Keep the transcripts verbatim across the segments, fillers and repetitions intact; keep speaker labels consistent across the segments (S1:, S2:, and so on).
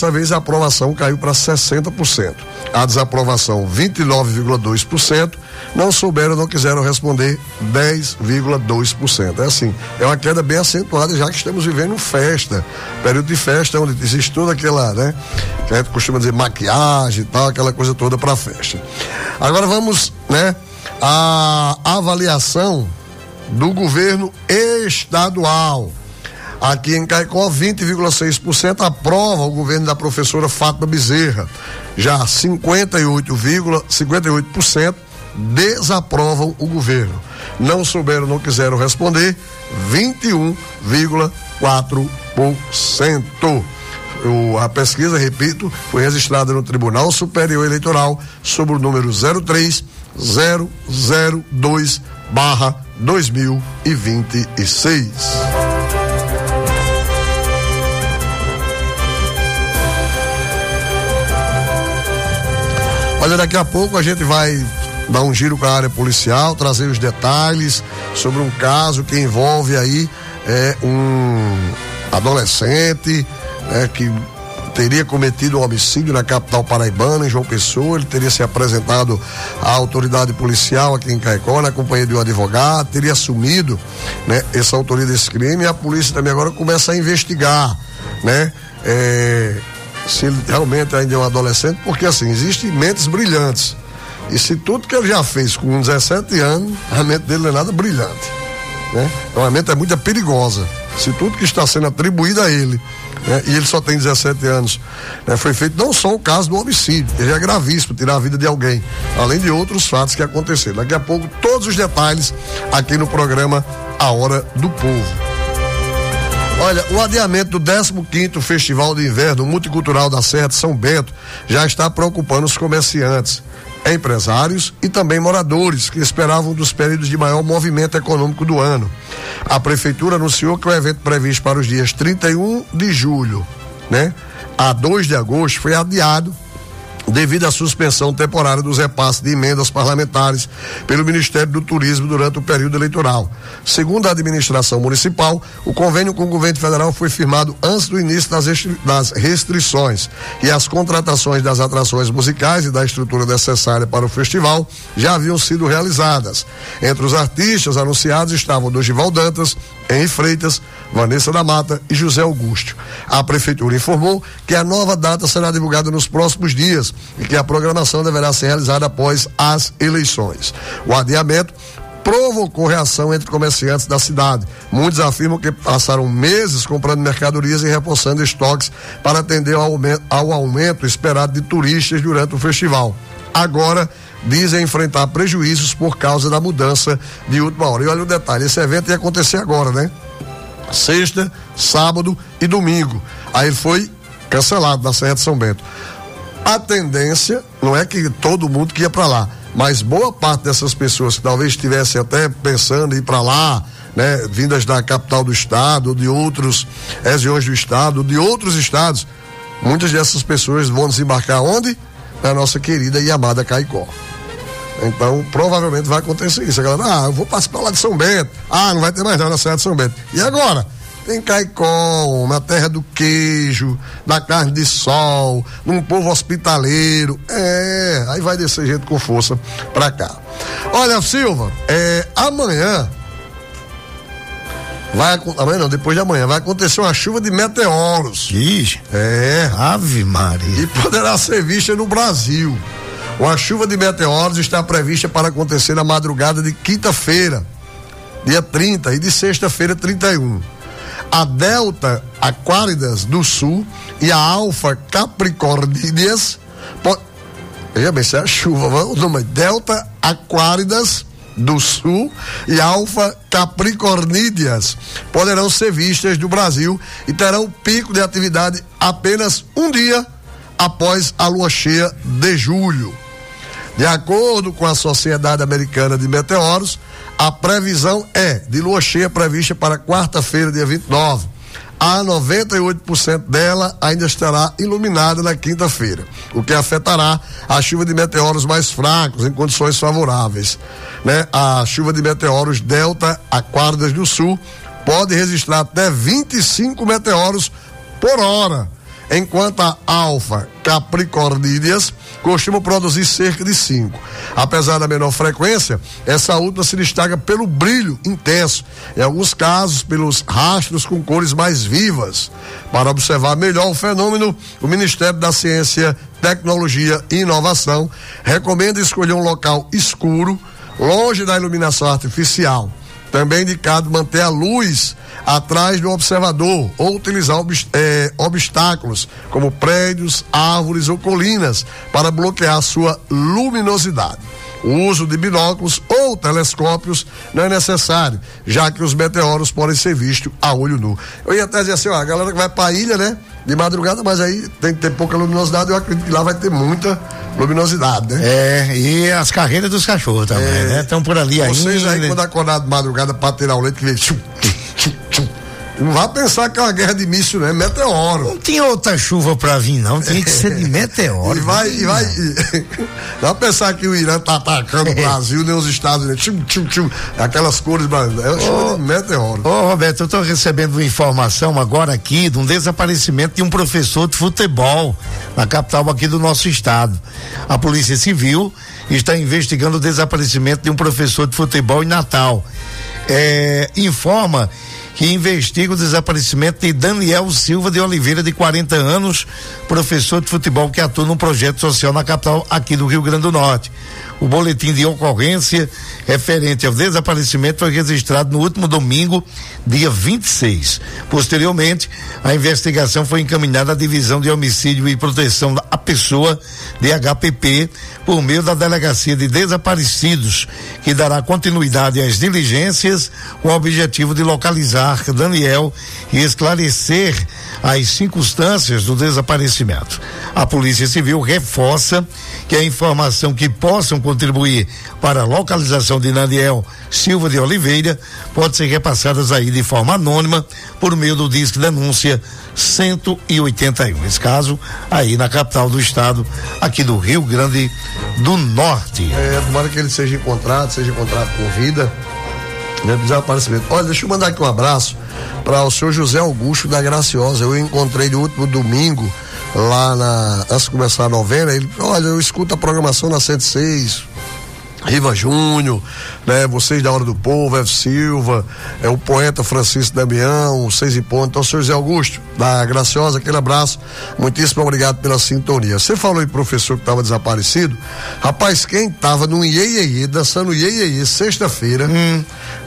S1: Dessa vez a aprovação caiu para sessenta por cento. A desaprovação vinte e nove vírgula dois por cento. Não souberam, não quiseram responder dez vírgula dois por cento. É assim, é uma queda bem acentuada, já que estamos vivendo festa, período de festa, onde existe toda aquela, né, que a gente costuma dizer maquiagem e tal, aquela coisa toda para festa. Agora vamos, né, a avaliação do governo estadual. Aqui em Caicó, vinte vírgula seis por cento aprova o governo da professora Fátima Bezerra. Já cinquenta e oito vírgula cinquenta e oito por cento desaprovam o governo. Não souberam, não quiseram responder, vinte e um vírgula quatro por cento. O, a pesquisa, repito, foi registrada no Tribunal Superior Eleitoral sobre o número zero três zero zero dois barra dois mil e vinte e seis. Olha, daqui a pouco a gente vai dar um giro com a área policial, trazer os detalhes sobre um caso que envolve aí é, um adolescente, né, que teria cometido um homicídio na capital paraibana, em João Pessoa. Ele teria se apresentado à autoridade policial aqui em Caicó, na companhia de um advogado, teria assumido, né, essa autoria desse crime, e a polícia também agora começa a investigar, né, é, se ele realmente ainda é um adolescente, porque assim, existem mentes brilhantes, e se tudo que ele já fez com dezessete anos, a mente dele não é nada brilhante, né? Então a mente é muito perigosa. Se tudo que está sendo atribuído a ele, né, e ele só tem dezessete anos, né, foi feito não só o caso do homicídio, que já é gravíssimo, tirar a vida de alguém, além de outros fatos que aconteceram. Daqui a pouco todos os detalhes aqui no programa A Hora do Povo. Olha, o adiamento do décimo quinto Festival de Inverno Multicultural da Serra de São Bento já está preocupando os comerciantes, empresários e também moradores que esperavam dos períodos de maior movimento econômico do ano. A prefeitura anunciou que o evento previsto para os dias trinta e um de julho, né, a dois de agosto, foi adiado devido à suspensão temporária dos repasses de emendas parlamentares pelo Ministério do Turismo durante o período eleitoral. Segundo a administração municipal, o convênio com o governo federal foi firmado antes do início das, das restrições, e as contratações das atrações musicais e da estrutura necessária para o festival já haviam sido realizadas. Entre os artistas anunciados estavam Dorival Dantas, Henri Freitas, Vanessa da Mata e José Augusto. A prefeitura informou que a nova data será divulgada nos próximos dias e que a programação deverá ser realizada após as eleições. O adiamento provocou reação entre comerciantes da cidade. Muitos afirmam que passaram meses comprando mercadorias e reforçando estoques para atender ao aumento, ao aumento esperado de turistas durante o festival. Agora dizem enfrentar prejuízos por causa da mudança de última hora. E olha o detalhe, esse evento ia acontecer agora, né? Sexta, sábado e domingo. Aí ele foi cancelado na Serra de São Bento. A tendência não é que todo mundo que ia para lá, mas boa parte dessas pessoas que talvez estivessem até pensando em ir para lá, né, vindas da capital do estado, de outras regiões do estado, de outros estados, muitas dessas pessoas vão desembarcar onde? Na nossa querida e amada Caicó. Então, provavelmente vai acontecer isso. A galera, ah, eu vou participar lá de São Bento. Ah, não vai ter mais nada na Serra de São Bento. E agora? Tem Caicó, na terra do queijo, da carne de sol, num povo hospitaleiro. É, aí vai descer gente com força pra cá. Olha, Silva, é, amanhã vai, amanhã não, depois de amanhã vai acontecer uma chuva de meteoros.
S2: Ixi,
S1: é.
S2: Ave Maria.
S1: E poderá ser vista no Brasil. Uma chuva de meteoros está prevista para acontecer na madrugada de quinta-feira, dia trinta, e de sexta-feira, trinta e um. A Delta Aquáridas do Sul e a Alfa Capricornídeas, po... veja bem, isso é a chuva, o nome é Delta Aquáridas do Sul e Alfa Capricornídeas poderão ser vistas do Brasil e terão pico de atividade apenas um dia após a lua cheia de julho. De acordo com a Sociedade Americana de Meteoros, a previsão é de lua cheia prevista para quarta-feira, dia vinte e nove. A noventa e oito por cento dela ainda estará iluminada na quinta-feira, o que afetará a chuva de meteoros mais fracos em condições favoráveis, né? A chuva de meteoros Delta Aquáridas do Sul pode registrar até vinte e cinco meteoros por hora enquanto a alfa capricornídeas costuma produzir cerca de cinco. Apesar da menor frequência, essa última se destaca pelo brilho intenso, em alguns casos pelos rastros com cores mais vivas. Para observar melhor o fenômeno, o Ministério da Ciência, Tecnologia e Inovação recomenda escolher um local escuro, longe da iluminação artificial. Também é indicado manter a luz atrás do observador ou utilizar obst- eh, obstáculos como prédios, árvores ou colinas para bloquear sua luminosidade. O uso de binóculos ou telescópios não é necessário, já que os meteoros podem ser vistos a olho nu. Eu ia até dizer assim, ó, a galera que vai pra ilha, né? De madrugada, mas aí tem que ter pouca luminosidade, eu acredito que lá vai ter muita luminosidade, né?
S2: É, e as carreiras dos cachorros também, é, né? Estão por ali ainda.
S1: Vocês aí, quando acordar de madrugada pra tirar o leite, que vem tchum, tchum, tchum, não vai pensar que é uma guerra de míssil, né? Meteoro.
S2: Não tinha outra chuva pra vir, não. Tinha que ser de meteoro.
S1: E vai, e vai. E, não vai pensar que o Irã tá atacando o Brasil, nem os Estados Unidos. Tchum, tchum, tchum, aquelas cores, é chuva de meteoro.
S2: Ô, Roberto, eu tô recebendo uma informação agora aqui de um desaparecimento de um professor de futebol na capital aqui do nosso estado. A Polícia Civil está investigando o desaparecimento de um professor de futebol em Natal. É, informa que investiga o desaparecimento de Daniel Silva de Oliveira, de quarenta anos, professor de futebol que atua num projeto social na capital aqui do Rio Grande do Norte. O boletim de ocorrência referente ao desaparecimento foi registrado no último domingo, dia vinte e seis. Posteriormente, a investigação foi encaminhada à Divisão de Homicídio e Proteção à Pessoa, D H P P, por meio da Delegacia de Desaparecidos, que dará continuidade às diligências com o objetivo de localizar Daniel e esclarecer as circunstâncias do desaparecimento. A Polícia Civil reforça que a informação que possam contribuir para a localização de Daniel Silva de Oliveira pode ser repassadas aí de forma anônima por meio do Disque Denúncia cento e oitenta e um. Esse caso aí na capital do estado, aqui do Rio Grande do Norte.
S1: É, tomara que ele seja encontrado, seja encontrado com vida, né? Desaparecimento. Olha, deixa eu mandar aqui um abraço para o senhor José Augusto da Graciosa. Eu encontrei no último domingo lá na, antes de começar a novena, ele, olha, eu escuto a programação na cento e seis, Riva Júnior, né? Vocês da Hora do Povo, F. Silva, é o poeta Francisco Damião, o Seis e Ponto. Então, senhor José Augusto, da Graciosa, aquele abraço, muitíssimo obrigado pela sintonia. Você falou em professor que estava desaparecido, rapaz, quem estava no Iê, dançando Iê, sexta-feira, hum.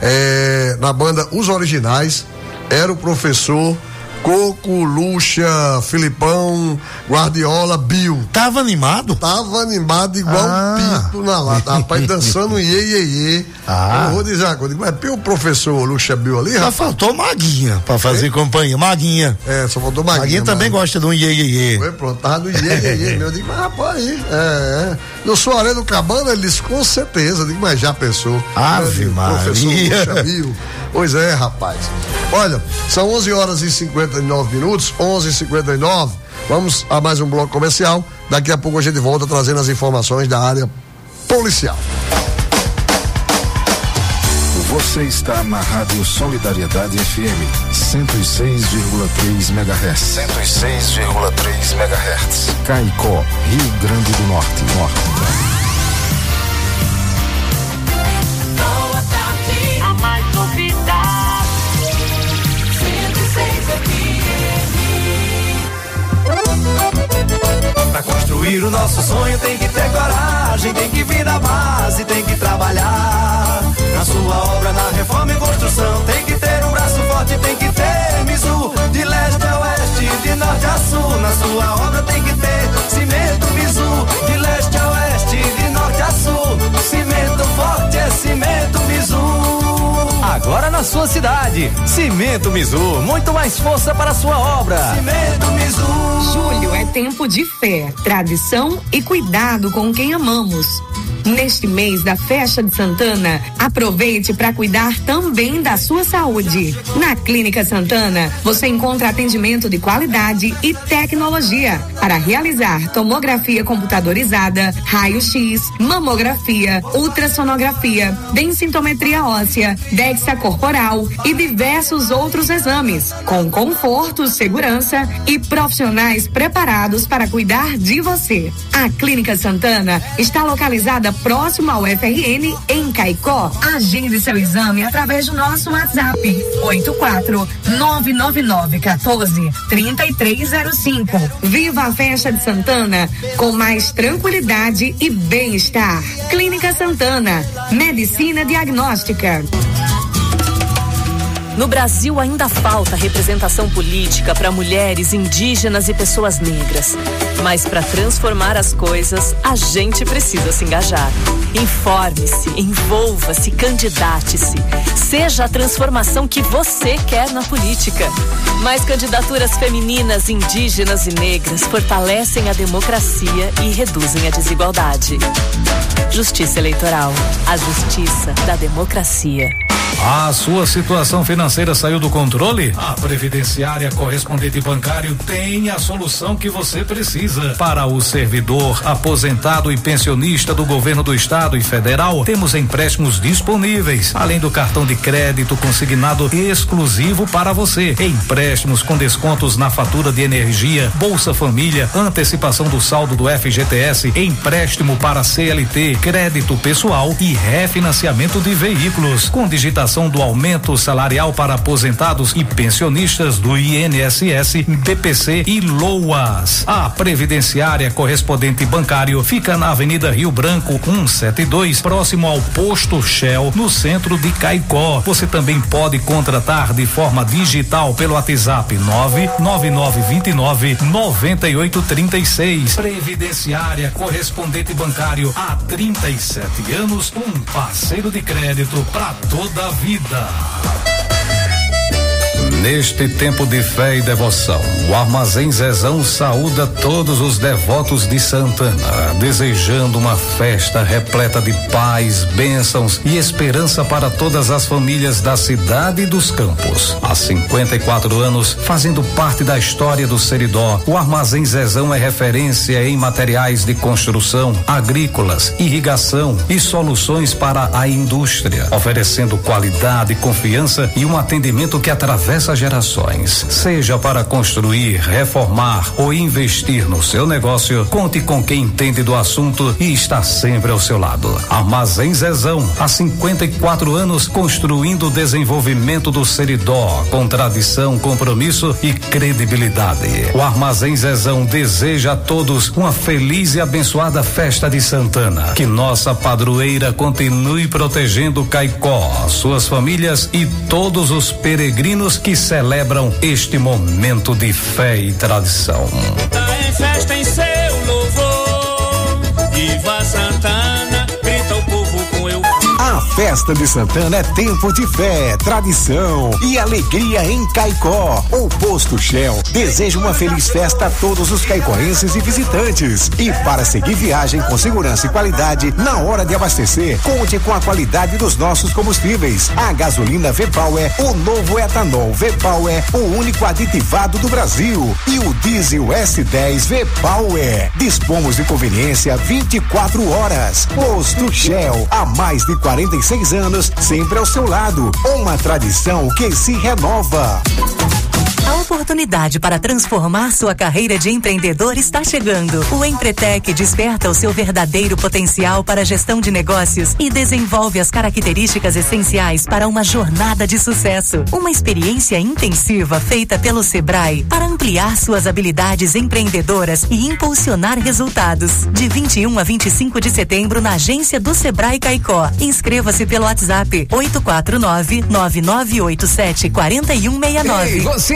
S1: é, na banda Os Originais, era o professor Coco, Luxa, Filipão, Guardiola, Bill.
S2: Tava animado?
S1: Tava animado igual ah. um pinto na lata. Rapaz, dançando iê, iê, iê.
S2: Ah.
S1: Eu vou dizer uma coisa, mas o professor Luxa Bill ali,
S2: só rapaz. Faltou Maguinha pra fazer é? companhia. Maguinha.
S1: É, só faltou Maguinha.
S2: Maguinha também mas... gosta de um iê, iê, iê.
S1: Foi, pronto, tava no iê, iê, iê. Eu digo, mas rapaz, aí, é, é. No Soaré do Cabana, ele disse, com certeza. Eu digo, mas já pensou?
S2: Ave Maria.
S1: Professor Luxa Bill. Pois é, rapaz. Olha, são onze horas e cinquenta e nove minutos, onze e cinquenta e nove. Vamos a mais um bloco comercial. Daqui a pouco a gente volta trazendo as informações da área policial.
S3: Você está na Rádio Solidariedade F M, cento e seis vírgula três megahertz. cento e seis vírgula três megahertz. Caicó, Rio Grande do Norte. Norte.
S4: A mais novidade. cento e seis Pra construir o nosso sonho tem que ter coragem, tem que vir da base, tem que trabalhar. Na sua obra, na reforma e construção, tem que ter um braço forte, tem que ter Mizu. De leste a oeste, de norte a sul, na sua obra tem que ter cimento Mizu. De leste a oeste, de norte a sul, cimento forte é cimento Mizu. Agora na sua cidade, Cimento Mizu, muito mais força para a sua obra. Cimento Mizu.
S5: Julho é tempo de fé, tradição e cuidado com quem amamos. Neste mês da Festa de Santana, aproveite para cuidar também da sua saúde. Na Clínica Santana, você encontra atendimento de qualidade e tecnologia para realizar tomografia computadorizada, raio-x, mamografia, ultrassonografia, densitometria óssea, DEXA corporal e diversos outros exames, com conforto, segurança e profissionais preparados para cuidar de você. A Clínica Santana está localizada próximo ao F R N em Caicó. Agende seu exame através do nosso WhatsApp oito quatro nove nove nove um quatro três três zero cinco. Viva a Festa de Santana com mais tranquilidade e bem-estar. Clínica Santana, medicina diagnóstica.
S6: No Brasil ainda falta representação política para mulheres, indígenas e pessoas negras. Mas para transformar as coisas, a gente precisa se engajar. Informe-se, envolva-se, candidate-se. Seja a transformação que você quer na política. Mais candidaturas femininas, indígenas e negras fortalecem a democracia e reduzem a desigualdade. Justiça Eleitoral, a justiça da democracia.
S7: A sua situação financeira saiu do controle? A Previdenciária Correspondente Bancário tem a solução que você precisa. Para o servidor, aposentado e pensionista do governo do estado e federal, temos empréstimos disponíveis, além do cartão de crédito consignado exclusivo para você. Empréstimos com descontos na fatura de energia, Bolsa Família, antecipação do saldo do F G T S, empréstimo para C L T, crédito pessoal e refinanciamento de veículos, com digitação do aumento salarial para aposentados e pensionistas do I N S S, B P C e LOAS. A Previdenciária Correspondente Bancário fica na Avenida Rio Branco cento e setenta e dois, próximo ao posto Shell, no centro de Caicó. Você também pode contratar de forma digital pelo WhatsApp nove nove nove dois nove nove oito três seis. Previdenciária Correspondente Bancário, há trinta e sete anos, um parceiro de crédito para toda a vida. Neste tempo de fé e devoção, o Armazém Zezão saúda todos os devotos de Santana, desejando uma festa repleta de paz, bênçãos e esperança para todas as famílias da cidade e dos campos. Há cinquenta e quatro anos, fazendo parte da história do Seridó, o Armazém Zezão é referência em materiais de construção, agrícolas, irrigação e soluções para a indústria, oferecendo qualidade, confiança e um atendimento que atravessa gerações. Seja para construir, reformar ou investir no seu negócio, conte com quem entende do assunto e está sempre ao seu lado. Armazém Zezão, há cinquenta e quatro anos, construindo o desenvolvimento do Seridó, com tradição, compromisso e credibilidade. O Armazém Zezão deseja a todos uma feliz e abençoada festa de Santana. Que nossa padroeira continue protegendo Caicó, suas famílias e todos os peregrinos que celebram este momento de fé e tradição.
S8: Tá em festa em seu louvor, viva Santana, grita o povo com eu.
S9: A festa de Santana é tempo de fé, tradição e alegria em Caicó. O Posto Shell deseja uma feliz festa a todos os caicoenses e visitantes. E para seguir viagem com segurança e qualidade, na hora de abastecer, conte com a qualidade dos nossos combustíveis. A gasolina V-Power, o novo etanol V-Power, o único aditivado do Brasil. E o diesel S dez V-Power. Dispomos de conveniência vinte e quatro horas. Posto Shell, há mais de quarenta e seis anos, sempre ao seu lado. Uma tradição que se renova.
S10: A oportunidade para transformar sua carreira de empreendedor está chegando. O Empretec desperta o seu verdadeiro potencial para a gestão de negócios e desenvolve as características essenciais para uma jornada de sucesso. Uma experiência intensiva feita pelo Sebrae para ampliar suas habilidades empreendedoras e impulsionar resultados. De vinte e um a vinte e cinco de setembro na agência do Sebrae Caicó. Inscreva-se pelo WhatsApp oito quatro nove nove nove oito sete quatro um seis nove.
S11: Ei, você aí escutando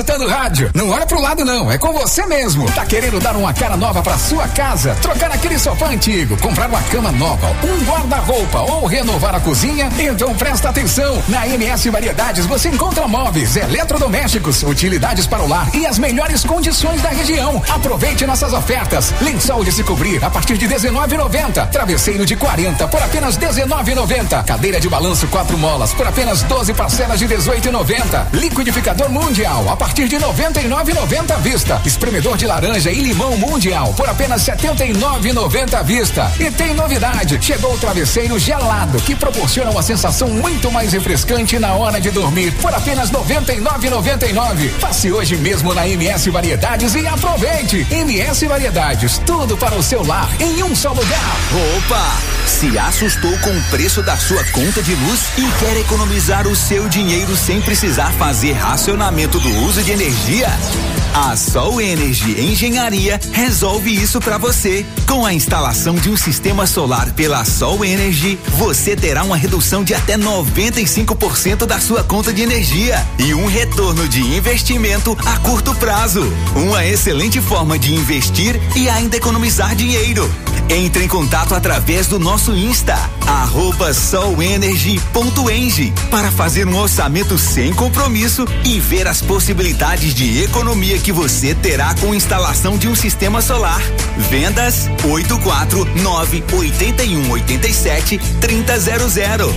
S9: escutando rádio. Não olha pro lado não, é com você mesmo. Tá querendo dar uma cara nova pra sua casa? Trocar aquele sofá antigo, comprar uma cama nova, um guarda-roupa ou renovar a cozinha? Então presta atenção. Na M S Variedades você encontra móveis, eletrodomésticos, utilidades para o lar e as melhores condições da região. Aproveite nossas ofertas. Lençol de se cobrir a partir de dezenove e noventa. Travesseiro de quarenta por apenas dezenove e noventa. Cadeira de balanço quatro molas por apenas doze parcelas de dezoito e noventa. Liquidificador Mundial a partir de noventa e nove e noventa à vista. Espremedor de laranja e limão Mundial por apenas setenta e nove e noventa à vista. E tem novidade, chegou o travesseiro gelado que proporciona uma sensação muito mais refrescante na hora de dormir por apenas noventa e nove e noventa e nove. Passe hoje mesmo na M S Variedades e aproveite. M S Variedades, tudo para o seu lar em um só lugar.
S11: Opa! Se assustou com o preço da sua conta de luz e quer economizar o seu dinheiro sem precisar fazer racionamento do uso de energia? A Sol Energy Engenharia resolve isso para você. Com a instalação de um sistema solar pela Sol Energy, você terá uma redução de até noventa e cinco por cento da sua conta de energia e um retorno de investimento a curto prazo. Uma excelente forma de investir e ainda economizar dinheiro. Entre em contato através do nosso Insta, arroba solenergy ponto eng, para fazer um orçamento sem compromisso e ver as possibilidades de economia que você terá com instalação de um sistema solar. Vendas oito quatro nove oito um oito sete três zero zero.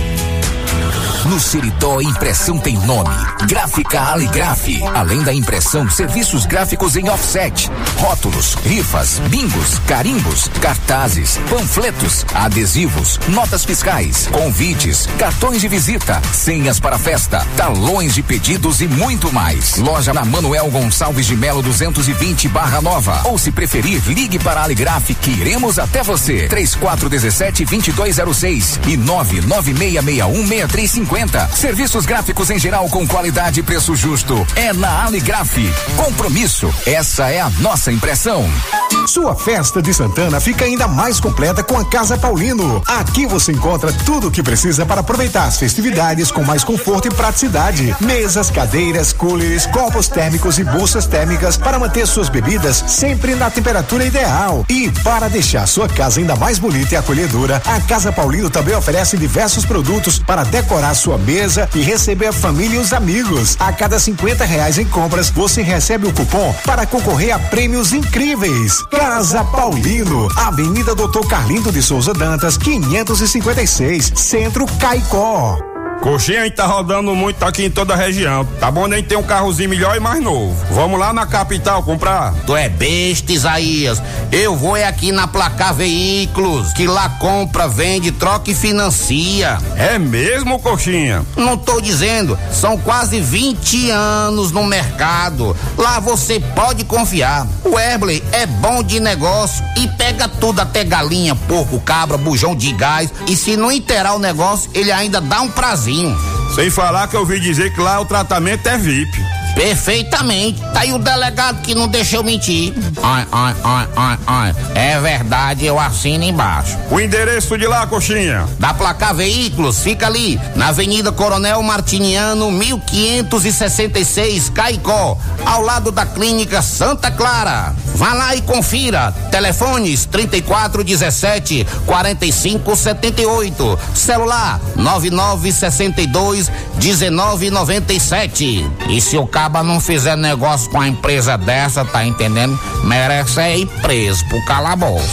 S12: No Seridó, impressão tem nome. Gráfica Aligraf. Além da impressão, serviços gráficos em offset, rótulos, rifas, bingos, carimbos, cartazes, panfletos, adesivos, notas fiscais, convites, cartões de visita, senhas para festa, talões de pedidos e muito mais. Loja na Manuel Gonçalves de Melo duzentos e vinte Barra Nova. Ou se preferir, ligue para a Aligraf que iremos até você. três quatro um sete, dois dois zero seis e nove nove seis seis um seis três cinco zero. Serviços gráficos em geral com qualidade e preço justo. É na Aligraf. Compromisso. Essa é a nossa impressão.
S9: Sua festa de Santana fica ainda mais completa com a Casa Paulino. Aqui você encontra tudo o que precisa para aproveitar as festividades com mais conforto e praticidade. Mesas, cadeiras, coolers, copos térmicos e bolsas térmicas para manter suas bebidas sempre na temperatura ideal. E para deixar sua casa ainda mais bonita e acolhedora, a Casa Paulino também oferece diversos produtos para decorar sua mesa e receber a família e os amigos. A cada cinquenta reais em compras, você recebe o cupom para concorrer a prêmios incríveis. Casa Paulino, Avenida Doutor Carlindo de Souza Dantas, quinhentos e cinquenta e seis, Centro Caicó.
S13: Coxinha, a gente tá rodando muito aqui em toda a região. Tá bom, nem tem um carrozinho melhor e mais novo. Vamos lá na capital comprar.
S14: Tu é besta, Isaías. Eu vou é aqui na Placar Veículos, que lá compra, vende, troca e financia.
S13: É mesmo, Coxinha?
S14: Não tô dizendo, são quase vinte anos no mercado. Lá você pode confiar. O Erbley é bom de negócio e pega tudo, até galinha, porco, cabra, bujão de gás. E se não inteirar o negócio, ele ainda dá um prazer.
S13: Sem falar que eu ouvi dizer que lá o tratamento é V I P.
S14: Perfeitamente. Tá aí o delegado que não deixou mentir. Ai, ai, ai, ai, ai. É verdade, eu assino embaixo.
S13: O endereço de lá, Coxinha?
S14: Da Placar Veículos, fica ali, na Avenida Coronel Martiniano, mil quinhentos e sessenta e seis, Caicó, ao lado da Clínica Santa Clara. Vá lá e confira. Telefones trinta e quatro dezessete, quarenta e cinco setenta e oito. Celular nove nove sessenta e dois, dezenove noventa e sete. E se o caba não fizer negócio com a empresa dessa, tá entendendo? Merece é ir preso pro calabouço.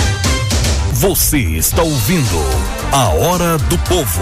S12: Você está ouvindo A Hora do Povo.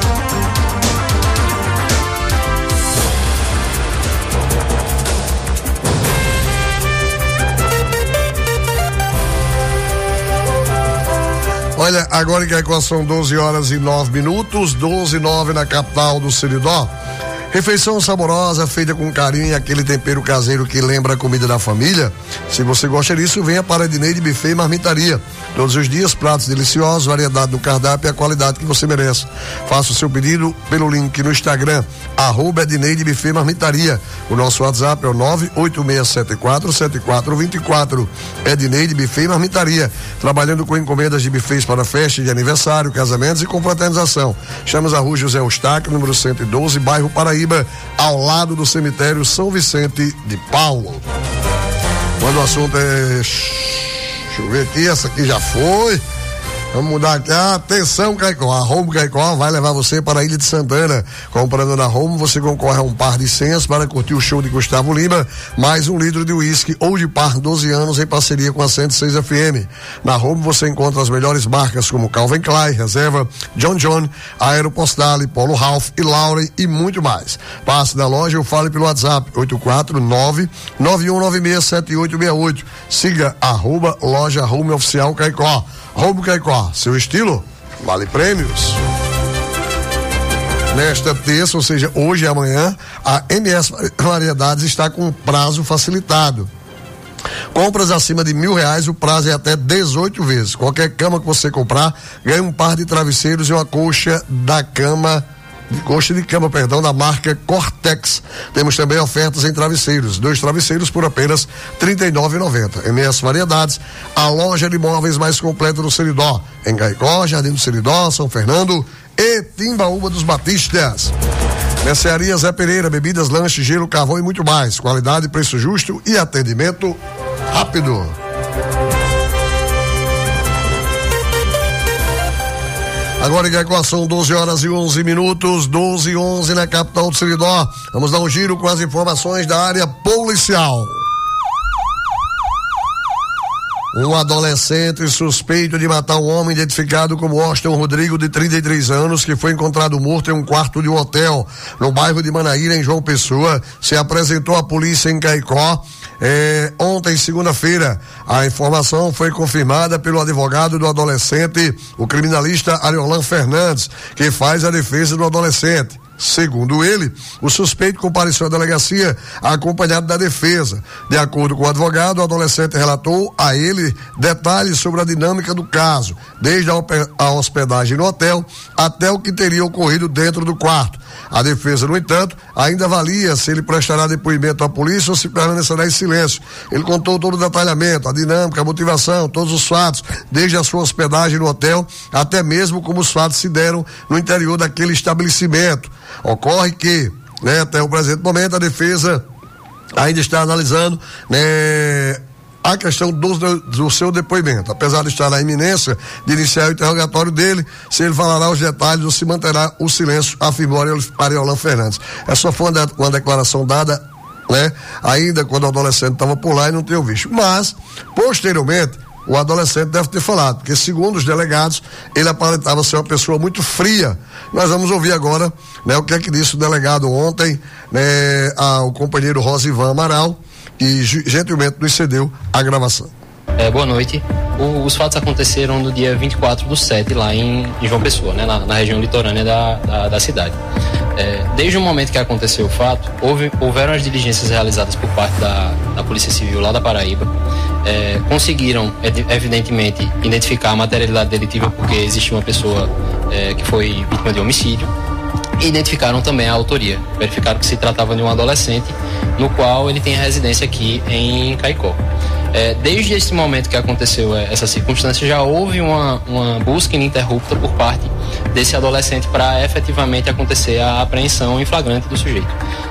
S1: Olha, agora em Caicó são doze horas e nove minutos, doze e nove na capital do Seridó. Refeição saborosa, feita com carinho e aquele tempero caseiro que lembra a comida da família. Se você gosta disso, venha para Edneide Buffet e Marmitaria. Todos os dias, pratos deliciosos, variedade do cardápio e a qualidade que você merece. Faça o seu pedido pelo link no Instagram, arroba Edneide Buffet Marmitaria. O nosso WhatsApp é o nove oito seis sete quatro sete quatro dois quatro. Edneide Buffet Marmitaria. Trabalhando com encomendas de buffets para festa de aniversário, casamentos e confraternização. Chama a Rua José Eustáquio, número cento e doze, bairro Paraíso. Paraíba, ao lado do cemitério São Vicente de Paulo. Quando o assunto é... Deixa eu ver aqui, essa aqui já foi. Vamos mudar aqui. Atenção, Caicó. A Home Caicó vai levar você para a Ilha de Santana. Comprando na Home, você concorre a um par de senhas para curtir o show de Gustavo Lima, mais um litro de uísque ou de par doze anos em parceria com a cento e seis F M. Na Home você encontra as melhores marcas como Calvin Klein, Reserva, John John, Aeropostale, Polo Ralph e Lauren e muito mais. Passe na loja ou fale pelo WhatsApp oito quatro nove, nove um nove seis, sete oito seis oito. Siga arroba loja Home Oficial Caicó. Home Caicó, seu estilo vale prêmios. Nesta terça, ou seja, hoje e amanhã, a M S Variedades está com prazo facilitado. Compras acima de mil reais, o prazo é até dezoito vezes. Qualquer cama que você comprar, ganha um par de travesseiros e uma colcha da cama de coxa de cama, perdão, da marca Cortex. Temos também ofertas em travesseiros, dois travesseiros por apenas trinta e nove reais e noventa centavos. M S Variedades, a loja de móveis mais completa do Seridó, em Caicó, Jardim do Seridó, São Fernando e Timbaúba dos Batistas. Mercearia Zé Pereira, bebidas, lanche, gelo, carvão e muito mais. Qualidade, preço justo e atendimento rápido. Agora em Caicó são doze horas e onze minutos, doze e onze na capital do Seridó. Vamos dar um giro com as informações da área policial. Um adolescente suspeito de matar um homem identificado como Austin Rodrigo, de trinta e três anos, que foi encontrado morto em um quarto de um hotel no bairro de Manaíra, em João Pessoa, se apresentou à polícia em Caicó eh, ontem, segunda-feira. A informação foi confirmada pelo advogado do adolescente, o criminalista Ariolan Fernandes, que faz a defesa do adolescente. Segundo ele, o suspeito compareceu à delegacia acompanhado da defesa. De acordo com o advogado, o adolescente relatou a ele detalhes sobre a dinâmica do caso, desde a hospedagem no hotel até o que teria ocorrido dentro do quarto. A defesa, no entanto, ainda avalia se ele prestará depoimento à polícia ou se permanecerá em silêncio. Ele contou todo o detalhamento, a dinâmica, a motivação, todos os fatos, desde a sua hospedagem no hotel até mesmo como os fatos se deram no interior daquele estabelecimento. Ocorre que, né, até o presente momento, a defesa ainda está analisando, né, a questão do, do seu depoimento. Apesar de estar na iminência de iniciar o interrogatório dele, se ele falará os detalhes ou se manterá o silêncio, afirmou Ariolan Fernandes. Essa foi uma, uma declaração dada, né, ainda quando o adolescente estava por lá e não tinha visto. Mas, posteriormente, o adolescente deve ter falado, porque segundo os delegados, ele aparentava ser uma pessoa muito fria. Nós vamos ouvir agora, né, o que é que disse o delegado ontem, né, ao companheiro Rosivan Amaral, que gentilmente nos cedeu a gravação.
S15: É, boa noite. O, os fatos aconteceram no dia vinte e quatro do sete, lá em, em João Pessoa, né, na, na região litorânea da, da, da cidade. É, desde o momento que aconteceu o fato, houve, houveram as diligências realizadas por parte da, da Polícia Civil lá da Paraíba. É, conseguiram, evidentemente, identificar a materialidade delitiva, porque existia uma pessoa é, que foi vítima de homicídio, e identificaram também a autoria. Verificaram que se tratava de um adolescente, no qual ele tem residência aqui em Caicó. É, desde esse momento que aconteceu essa circunstância, já houve uma, uma busca ininterrupta por parte desse adolescente para efetivamente acontecer a apreensão em flagrante do sujeito.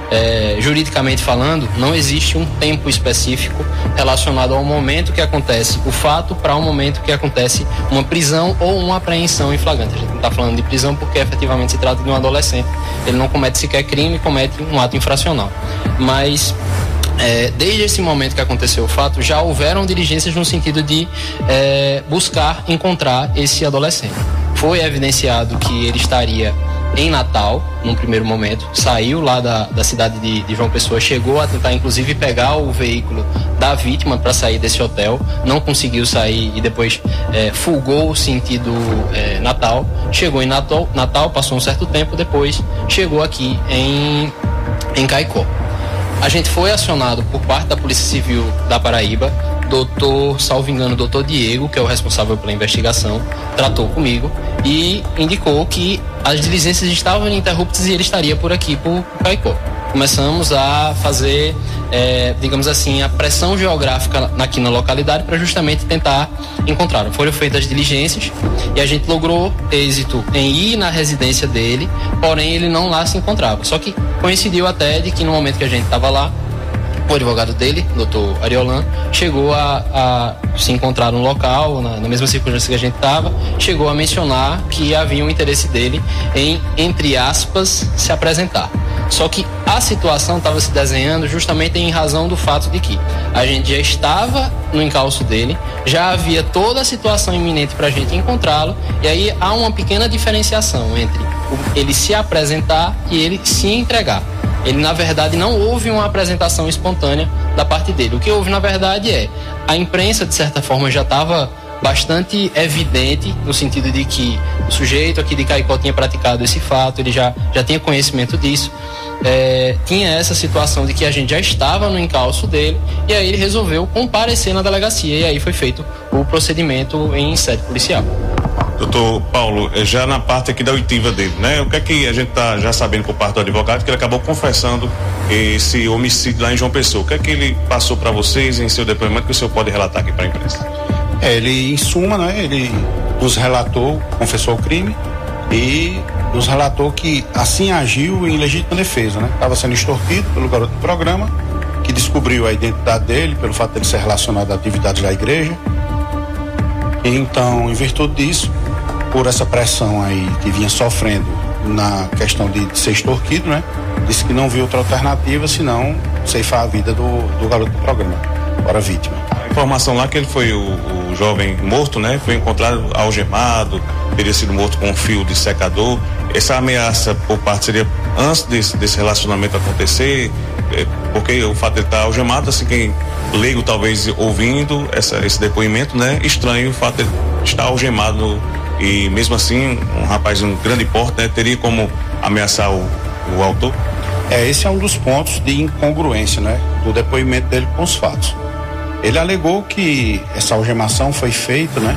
S15: É, juridicamente falando, não existe um tempo específico relacionado ao momento que acontece o fato para o momento que acontece uma prisão ou uma apreensão em flagrante. A gente não está falando de prisão porque efetivamente se trata de um adolescente. Ele não comete sequer crime, comete um ato infracional. Mas É, desde esse momento que aconteceu o fato, já houveram diligências no sentido de é, buscar encontrar esse adolescente. Foi evidenciado que ele estaria em Natal, num primeiro momento, saiu lá da, da cidade de, de João Pessoa, chegou a tentar inclusive pegar o veículo da vítima para sair desse hotel, não conseguiu sair e depois é, fulgou sentido é, Natal, chegou em Natal, Natal, passou um certo tempo, depois chegou aqui em, em Caicó. A gente foi acionado por parte da Polícia Civil da Paraíba, doutor, salvo engano, doutor Diego, que é o responsável pela investigação, tratou comigo e indicou que as diligências estavam ininterruptas e ele estaria por aqui, por Caicó. começamos a fazer, é, digamos assim, a pressão geográfica aqui na localidade para justamente tentar encontrar. Foram feitas diligências e a gente logrou êxito em ir na residência dele, porém ele não lá se encontrava. Só que coincidiu até de que no momento que a gente estava lá, o advogado dele, doutor Ariolan, chegou a, a se encontrar no local, na, na mesma circunstância que a gente estava, chegou a mencionar que havia um interesse dele em, entre aspas, se apresentar. Só que a situação estava se desenhando justamente em razão do fato de que a gente já estava no encalço dele, já havia toda a situação iminente para a gente encontrá-lo, e aí há uma pequena diferenciação entre ele se apresentar e ele se entregar. Ele, na verdade, não houve uma apresentação espontânea da parte dele. O que houve, na verdade, é a imprensa, de certa forma, já estava bastante evidente no sentido de que o sujeito aqui de Caicó tinha praticado esse fato, ele já, já tinha conhecimento disso. É, tinha essa situação de que a gente já estava no encalço dele e aí ele resolveu comparecer na delegacia e aí foi feito o procedimento em sede policial.
S16: Doutor Paulo, já na parte aqui da oitiva dele, né? O que é que a gente está já sabendo por parte do advogado, que ele acabou confessando esse homicídio lá em João Pessoa. O que é que ele passou para vocês em seu depoimento que o senhor pode relatar aqui para a imprensa?
S17: É, ele, em suma, né? Ele nos relatou, confessou o crime e nos relatou que assim agiu em legítima defesa, né? Estava sendo extorquido pelo garoto do programa, que descobriu a identidade dele pelo fato de ele ser relacionado a atividades da igreja. Então, em virtude disso, por essa pressão aí que vinha sofrendo na questão de, de ser extorquido, né? Disse que não viu outra alternativa senão ceifar a vida do, do garoto do programa, para a vítima.
S16: A informação lá que ele foi o, o jovem morto, né? Foi encontrado algemado, teria sido morto com um fio de secador. Essa ameaça por parte seria antes desse, desse relacionamento acontecer, é, porque o fato de ele estar algemado, assim, quem leigo talvez ouvindo essa, esse depoimento, né? Estranho o fato de ele estar algemado e mesmo assim um rapaz de um grande porte, né? Teria como ameaçar o, o autor?
S17: É, esse é um dos pontos de incongruência, né? Do depoimento dele com os fatos. Ele alegou que essa algemação foi feita, né?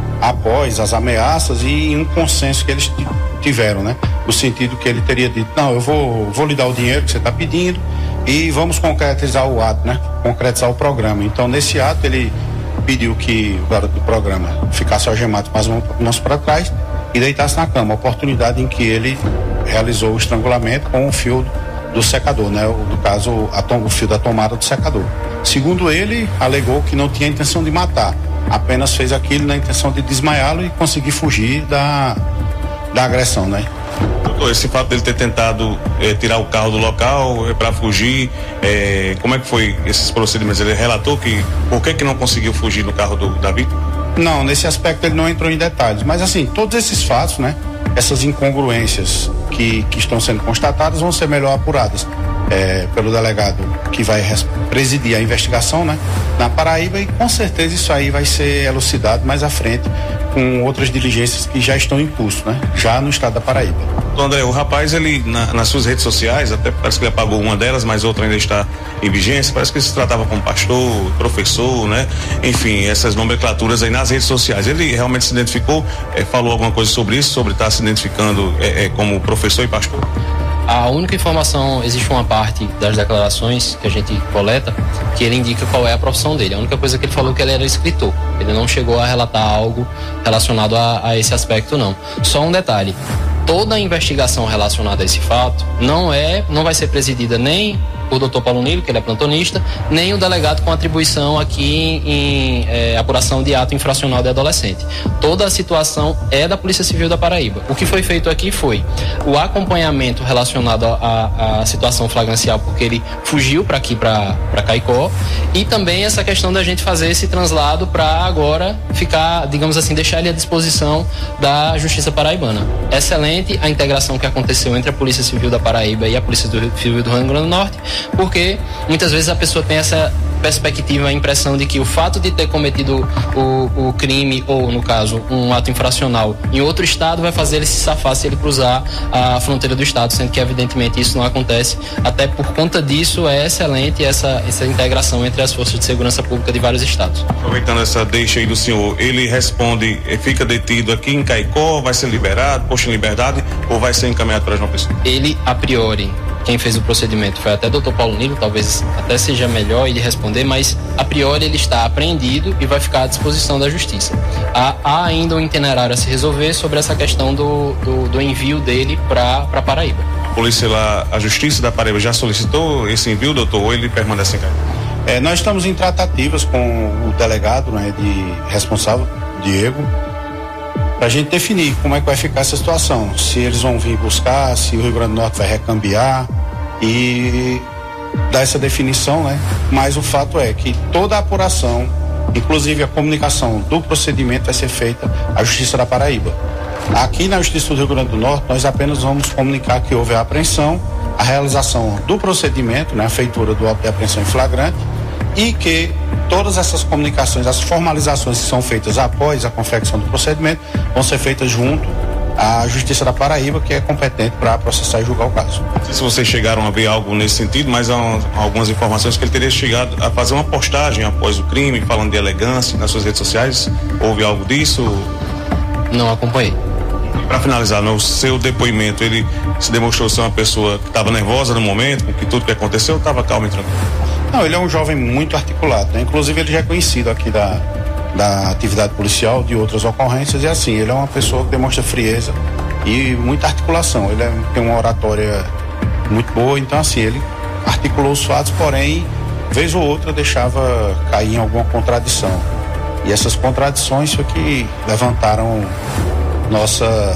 S17: Após as ameaças e um consenso que eles tiveram, né? No sentido que ele teria dito, não, eu vou, vou lhe dar o dinheiro que você está pedindo e vamos concretizar o ato, né? Concretizar o programa. Então, nesse ato, ele pediu que o garoto do programa ficasse algemado com as mãos para trás e deitasse na cama, oportunidade em que ele realizou o estrangulamento com o fio do secador, né? No caso, a tom, o fio da tomada do secador. Segundo ele, alegou que não tinha intenção de matar, apenas fez aquilo na intenção de desmaiá-lo e conseguir fugir da, da agressão, né?
S16: Doutor, esse fato dele ter tentado eh, tirar o carro do local eh, para fugir, eh, como é que foi esses procedimentos? Ele relatou que por que que não conseguiu fugir no carro do, da vítima?
S17: Não, nesse aspecto ele não entrou em detalhes, mas assim, todos esses fatos, né? Essas incongruências que, que estão sendo constatadas vão ser melhor apuradas é, pelo delegado que vai presidir a investigação, né, na Paraíba, e com certeza isso aí vai ser elucidado mais à frente com outras diligências que já estão em curso, né, já no estado da Paraíba.
S16: Então, André, o rapaz, ele na, nas suas redes sociais, até parece que ele apagou uma delas, mas outra ainda está em vigência, parece que ele se tratava como pastor, professor, né? Enfim, essas nomenclaturas aí nas redes sociais. Ele realmente se identificou, eh, falou alguma coisa sobre isso, sobre estar se identificando eh, eh, como professor e pastor?
S15: A única informação, existe uma parte das declarações que a gente coleta que ele indica qual é a profissão dele. A única coisa que ele falou é que ele era escritor. Ele não chegou a relatar algo relacionado a, a esse aspecto, não. Só um detalhe: toda a investigação relacionada a esse fato não é, não vai ser presidida nem por doutor Paulo Nilo, que ele é plantonista, nem o delegado com atribuição aqui em é, apuração de ato infracional de adolescente. Toda a situação é da Polícia Civil da Paraíba. O que foi feito aqui foi o acompanhamento relacionado à situação flagrancial, porque ele fugiu para aqui, para Caicó, e também essa questão da gente fazer esse translado para agora ficar, digamos assim, deixar ele à disposição da Justiça Paraibana. Excelente a integração que aconteceu entre a Polícia Civil da Paraíba e a Polícia Civil do Rio Grande do Norte, porque muitas vezes a pessoa tem essa perspectiva, a impressão de que o fato de ter cometido o, o crime, ou no caso um ato infracional em outro estado, vai fazer ele se safar se ele cruzar a fronteira do estado, sendo que evidentemente isso não acontece. Até por conta disso é excelente essa, essa integração entre as forças de segurança pública de vários estados.
S16: Aproveitando essa deixa aí do senhor, ele responde, fica detido aqui em Caicó, vai ser liberado, posto em liberdade, ou vai ser encaminhado para João Pessoa?
S15: Ele, a priori, quem fez o procedimento foi até doutor Paulo Nilo, talvez até seja melhor ele responder, mas a priori ele está apreendido e vai ficar à disposição da justiça. Há, há ainda um itinerário a se resolver sobre essa questão do, do, do envio dele para Paraíba.
S16: A polícia lá, a justiça da Paraíba já solicitou esse envio, doutor, ou ele permanece em casa?
S17: É, nós estamos em tratativas com o delegado, né, de responsável, Diego, para a gente definir como é que vai ficar essa situação, se eles vão vir buscar, se o Rio Grande do Norte vai recambiar e dar essa definição, né? Mas o fato é que toda a apuração, inclusive a comunicação do procedimento, vai ser feita à Justiça da Paraíba. Aqui na Justiça do Rio Grande do Norte, nós apenas vamos comunicar que houve a apreensão, a realização do procedimento, né, a feitura do auto de apreensão em flagrante, e que todas essas comunicações, as formalizações que são feitas após a confecção do procedimento, vão ser feitas junto à Justiça da Paraíba, que é competente para processar e julgar o caso.
S16: Não sei se vocês chegaram a ver algo nesse sentido, mas há um, algumas informações que ele teria chegado a fazer uma postagem após o crime, falando de elegância nas suas redes sociais. Houve algo disso?
S15: Não acompanhei.
S16: Para finalizar, no seu depoimento, ele se demonstrou ser uma pessoa que estava nervosa no momento, com que tudo que aconteceu, estava calmo e tranquilo?
S17: Não, ele é um jovem muito articulado, né? Inclusive ele já é conhecido aqui da, da atividade policial, de outras ocorrências, e assim, ele é uma pessoa que demonstra frieza e muita articulação. Ele é, tem uma oratória muito boa, então assim, ele articulou os fatos, porém, vez ou outra deixava cair em alguma contradição. E essas contradições foi que levantaram nossa,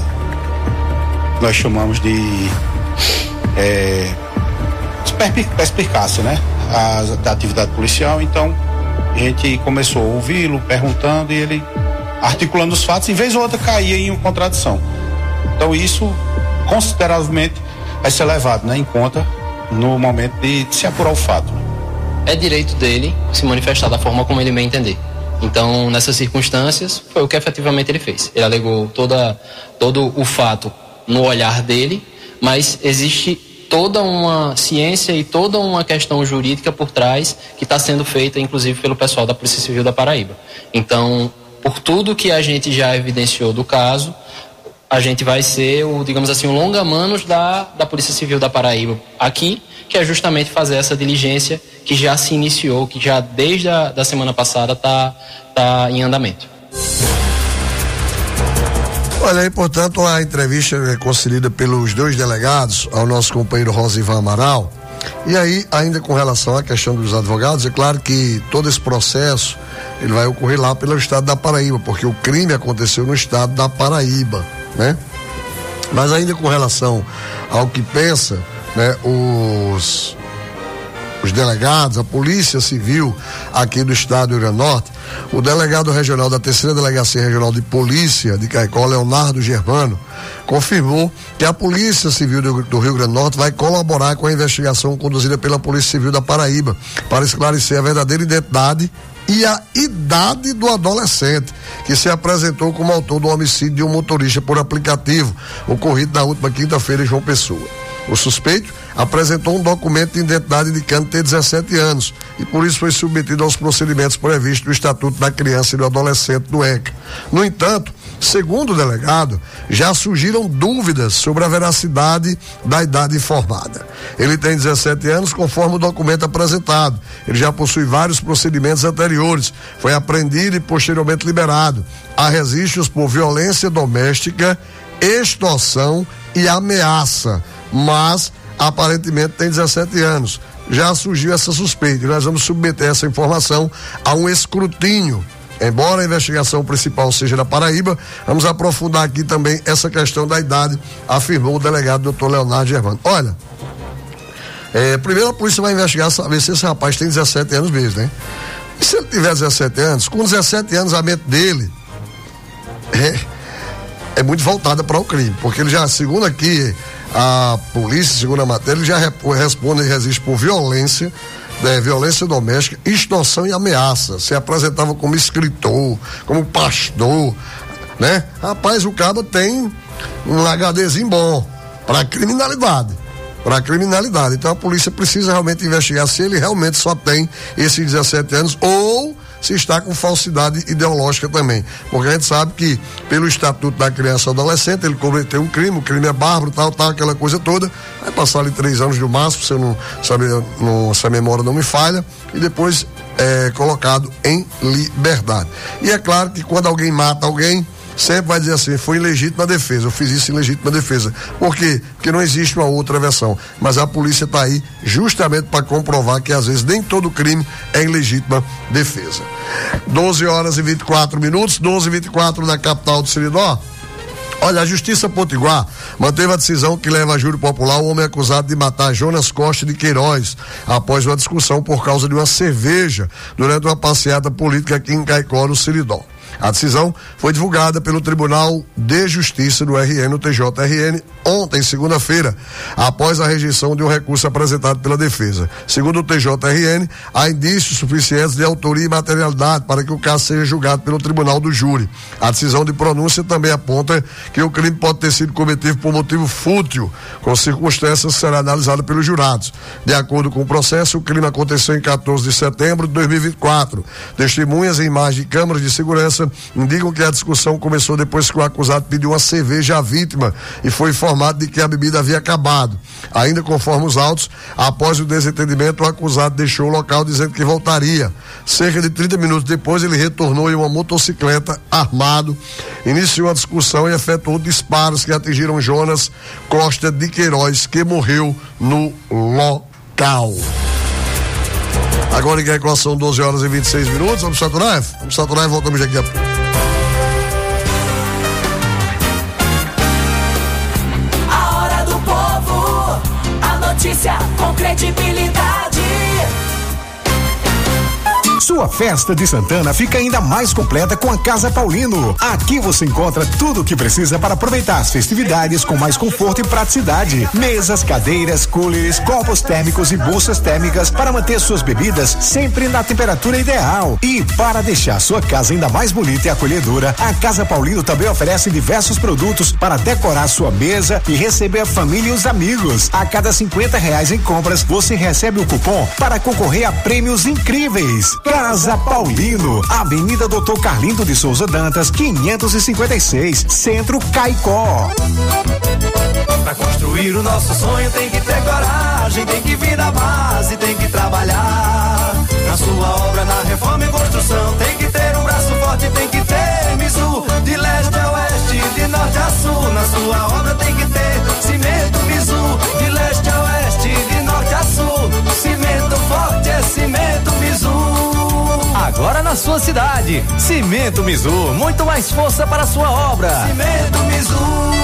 S17: nós chamamos de é, perspicácia, né? A, da atividade policial. Então a gente começou a ouvi-lo, perguntando, e ele articulando os fatos, e vez ou outra caía em uma contradição. Então isso consideravelmente vai ser levado, né, em conta no momento de, de se apurar o fato.
S15: É direito dele se manifestar da forma como ele bem entender. Então, nessas circunstâncias, foi o que efetivamente ele fez. Ele alegou toda, todo o fato no olhar dele, mas existe toda uma ciência e toda uma questão jurídica por trás que está sendo feita, inclusive, pelo pessoal da Polícia Civil da Paraíba. Então, por tudo que a gente já evidenciou do caso, a gente vai ser o, digamos assim, o longa-manos da, da Polícia Civil da Paraíba aqui, que é justamente fazer essa diligência que já se iniciou, que já desde a da semana passada está tá em andamento.
S1: Olha aí, portanto, a entrevista é concedida pelos dois delegados ao nosso companheiro Rosivan Amaral. E aí, ainda com relação à questão dos advogados, é claro que todo esse processo ele vai ocorrer lá pelo estado da Paraíba, porque o crime aconteceu no estado da Paraíba, né? Mas ainda com relação ao que pensa, né, os os delegados, a Polícia Civil aqui do estado do Rio Grande do Norte, o delegado regional da terceira Delegacia Regional de Polícia de Caicó, Leonardo Germano, confirmou que a Polícia Civil do, do Rio Grande do Norte vai colaborar com a investigação conduzida pela Polícia Civil da Paraíba para esclarecer a verdadeira identidade e a idade do adolescente que se apresentou como autor do homicídio de um motorista por aplicativo ocorrido na última quinta-feira em João Pessoa. O suspeito apresentou um documento de identidade indicando ter dezessete anos e por isso foi submetido aos procedimentos previstos no Estatuto da Criança e do Adolescente do E C A. No entanto, segundo o delegado, já surgiram dúvidas sobre a veracidade da idade informada. Ele tem dezessete anos conforme o documento apresentado. Ele já possui vários procedimentos anteriores, foi apreendido e posteriormente liberado. Há registros por violência doméstica, extorsão e ameaça, mas aparentemente tem dezessete anos. Já surgiu essa suspeita e nós vamos submeter essa informação a um escrutínio. Embora a investigação principal seja da Paraíba, vamos aprofundar aqui também essa questão da idade, afirmou o delegado doutor Leonardo Germano. Olha, é, primeiro a polícia vai investigar, saber se esse rapaz tem dezessete anos mesmo, né? E se ele tiver dezessete anos, com dezessete anos a mente dele é, é muito voltada para o crime, porque ele já, segundo aqui a polícia, segundo a matéria, ele já responde e resiste por violência, né, violência doméstica, extorsão e ameaça. Se apresentava como escritor, como pastor, né? Rapaz, o cabo tem um HDzinho bom para criminalidade, para criminalidade. Então a polícia precisa realmente investigar se ele realmente só tem esses dezessete anos ou se está com falsidade ideológica também. Porque a gente sabe que, pelo Estatuto da Criança e Adolescente, ele cometeu um crime, o crime é bárbaro, tal, tal, aquela coisa toda. Vai passar ali três anos no máximo, se eu não sabe, não, se a memória não me falha, e depois é colocado em liberdade. E é claro que quando alguém mata alguém, sempre vai dizer assim, foi em legítima defesa, eu fiz isso em legítima defesa. Por quê? Porque não existe uma outra versão. Mas a polícia está aí justamente para comprovar que às vezes nem todo crime é em legítima defesa. doze horas e vinte e quatro minutos, doze e vinte e quatro na capital do Seridó. Olha, a Justiça Potiguar manteve a decisão que leva a júri popular o homem acusado de matar Jonas Costa de Queiroz após uma discussão por causa de uma cerveja durante uma passeata política aqui em Caicó, no Seridó. A decisão foi divulgada pelo Tribunal de Justiça do R N, o T J R N, ontem, segunda-feira, após a rejeição de um recurso apresentado pela defesa. Segundo o T J R N, há indícios suficientes de autoria e materialidade para que o caso seja julgado pelo Tribunal do Júri. A decisão de pronúncia também aponta que o crime pode ter sido cometido por motivo fútil, com circunstâncias que será analisada pelos jurados. De acordo com o processo, o crime aconteceu em quatorze de setembro de dois mil e vinte e quatro. Testemunhas e imagens de câmeras de segurança indicam que a discussão começou depois que o acusado pediu uma cerveja à vítima e foi informado de que a bebida havia acabado. Ainda conforme os autos, após o desentendimento, o acusado deixou o local dizendo que voltaria. Cerca de trinta minutos depois, ele retornou em uma motocicleta armado, iniciou a discussão e efetuou disparos que atingiram Jonas Costa de Queiroz, que morreu no local. Agora em Caicó são doze horas e vinte e seis minutos. Vamos saturar? Vamos saturar e voltamos daqui a pouco.
S18: A hora do povo, a notícia com credibilidade.
S9: Sua festa de Santana fica ainda mais completa com a Casa Paulino. Aqui você encontra tudo o que precisa para aproveitar as festividades com mais conforto e praticidade. Mesas, cadeiras, coolers, copos térmicos e bolsas térmicas para manter suas bebidas sempre na temperatura ideal. E para deixar sua casa ainda mais bonita e acolhedora, a Casa Paulino também oferece diversos produtos para decorar sua mesa e receber a família e os amigos. A cada cinquenta reais em compras, você recebe o cupom para concorrer a prêmios incríveis. Casa Paulino, Avenida Doutor Carlindo de Souza Dantas, quinhentos e cinquenta e seis, Centro, Caicó.
S4: Pra construir o nosso sonho tem que ter coragem, tem que vir da base, tem que trabalhar. Na sua obra, na reforma e construção, tem que ter um braço forte, tem que ter Mizu. De leste a oeste, de norte a sul, na sua obra tem que ter cimento Mizu. De leste a oeste, de norte a sul, cimento forte é cimento Mizu.
S19: Agora na sua cidade, Cimento Mizu, muito mais força para a sua obra.
S4: Cimento Mizu.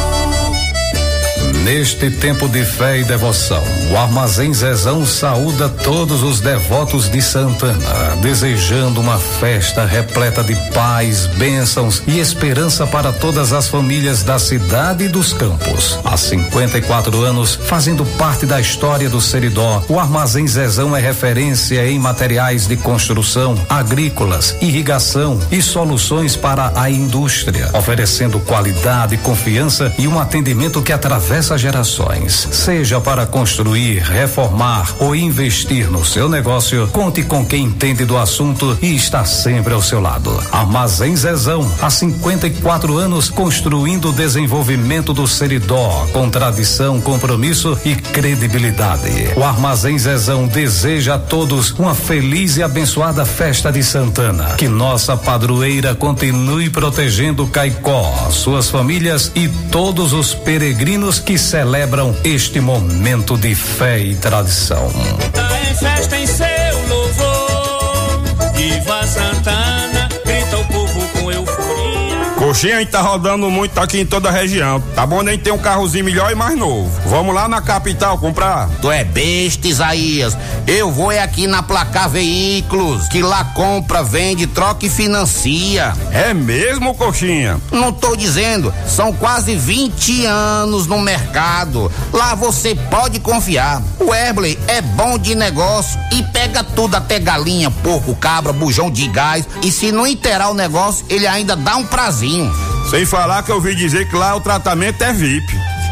S7: Neste tempo de fé e devoção, o Armazém Zezão saúda todos os devotos de Santana, desejando uma festa repleta de paz, bênçãos e esperança para todas as famílias da cidade e dos campos. Há cinquenta e quatro anos, fazendo parte da história do Seridó, o Armazém Zezão é referência em materiais de construção, agrícolas, irrigação e soluções para a indústria, oferecendo qualidade, confiança e um atendimento que atravessa gerações. Seja para construir, reformar ou investir no seu negócio, conte com quem entende do assunto e está sempre ao seu lado. Armazém Zezão, há cinquenta e quatro anos construindo o desenvolvimento do Seridó, com tradição, compromisso e credibilidade. O Armazém Zezão deseja a todos uma feliz e abençoada festa de Santana. Que nossa padroeira continue protegendo Caicó, suas famílias e todos os peregrinos que celebram este momento de fé e tradição.
S8: Tá em festa em seu louvor, Viva Santana, grita o povo com euforia.
S13: Coxinha, a gente tá rodando muito aqui em toda a região. Tá bom, nem tem um carrozinho melhor e mais novo. Vamos lá na capital comprar.
S14: Tu é besta, Isaías. Eu vou é aqui na Placar Veículos, que lá compra, vende, troca e financia.
S13: É mesmo, Coxinha?
S14: Não tô dizendo, são quase vinte anos no mercado. Lá você pode confiar. O Erbley é bom de negócio e pega tudo, até galinha, porco, cabra, bujão de gás, e se não inteirar o negócio, ele ainda dá um prazinho.
S13: Sem falar que eu ouvi dizer que lá o tratamento é V I P.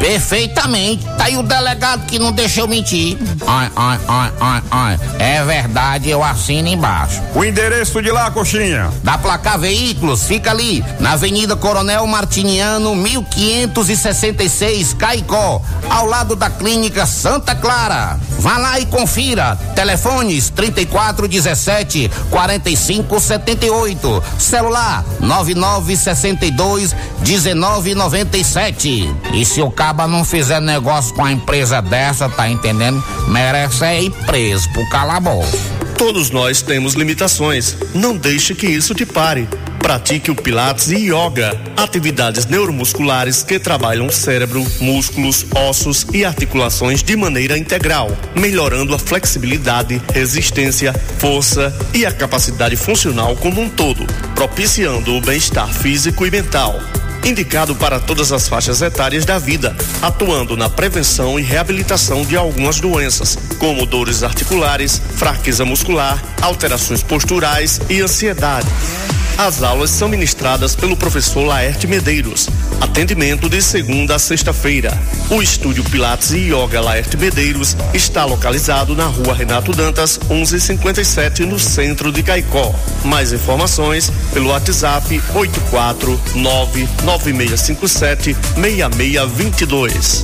S14: Perfeitamente. Tá aí o delegado que não deixou mentir. Ai, ai, ai, ai, ai. É verdade, eu assino embaixo.
S13: O endereço de lá, coxinha?
S14: Da Placar Veículos, fica ali, na Avenida Coronel Martiniano, mil quinhentos e sessenta e seis, Caicó, ao lado da Clínica Santa Clara. Vá lá e confira. Telefones trinta e quatro dezessete, quarenta e cinco setenta e oito. Celular nove nove sessenta e dois, dezenove noventa e sete. E se o caba não fizer negócio com a empresa dessa, tá entendendo? Merece é ir preso pro calabouço.
S20: Todos nós temos limitações. Não deixe que isso te pare. Pratique o Pilates e Yoga, atividades neuromusculares que trabalham cérebro, músculos, ossos e articulações de maneira integral, melhorando a flexibilidade, resistência, força e a capacidade funcional como um todo, propiciando o bem-estar físico e mental. Indicado para todas as faixas etárias da vida, atuando na prevenção e reabilitação de algumas doenças, como dores articulares, fraqueza muscular, alterações posturais e ansiedade. As aulas são ministradas pelo professor Laerte Medeiros. Atendimento de segunda a sexta-feira. O estúdio Pilates e Yoga Laerte Medeiros está localizado na rua Renato Dantas, onze cinquenta e sete, no centro de Caicó. Mais informações pelo WhatsApp oito quatro nove nove seis cinco sete, seis seis dois dois.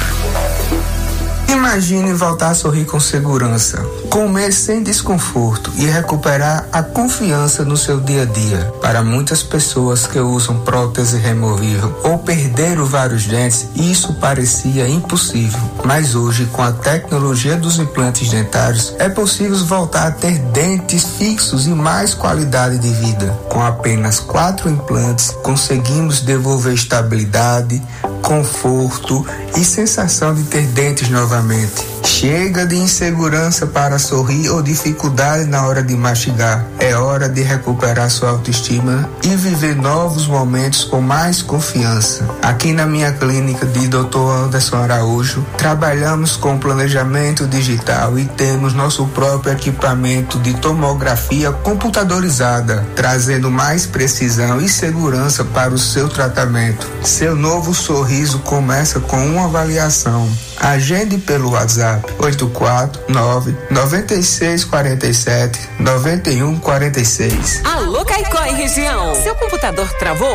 S21: Imagine voltar a sorrir com segurança, comer sem desconforto e recuperar a confiança no seu dia a dia. Para muitas pessoas que usam prótese removível ou perderam vários dentes, isso parecia impossível. Mas hoje, com a tecnologia dos implantes dentários, é possível voltar a ter dentes fixos e mais qualidade de vida. Com apenas quatro implantes, conseguimos devolver estabilidade, conforto e sensação de ter dentes novamente. Chega de insegurança para sorrir ou dificuldade na hora de mastigar. É hora de recuperar sua autoestima e viver novos momentos com mais confiança. Aqui na minha clínica de doutor Anderson Araújo, trabalhamos com planejamento digital e temos nosso próprio equipamento de tomografia computadorizada, trazendo mais precisão e segurança para o seu tratamento. Seu novo sorriso começa com uma avaliação. Agende pelo WhatsApp oito quatro nove nove seis quatro sete nove um quatro seis.
S22: Alô, Caicó e região. Seu computador travou?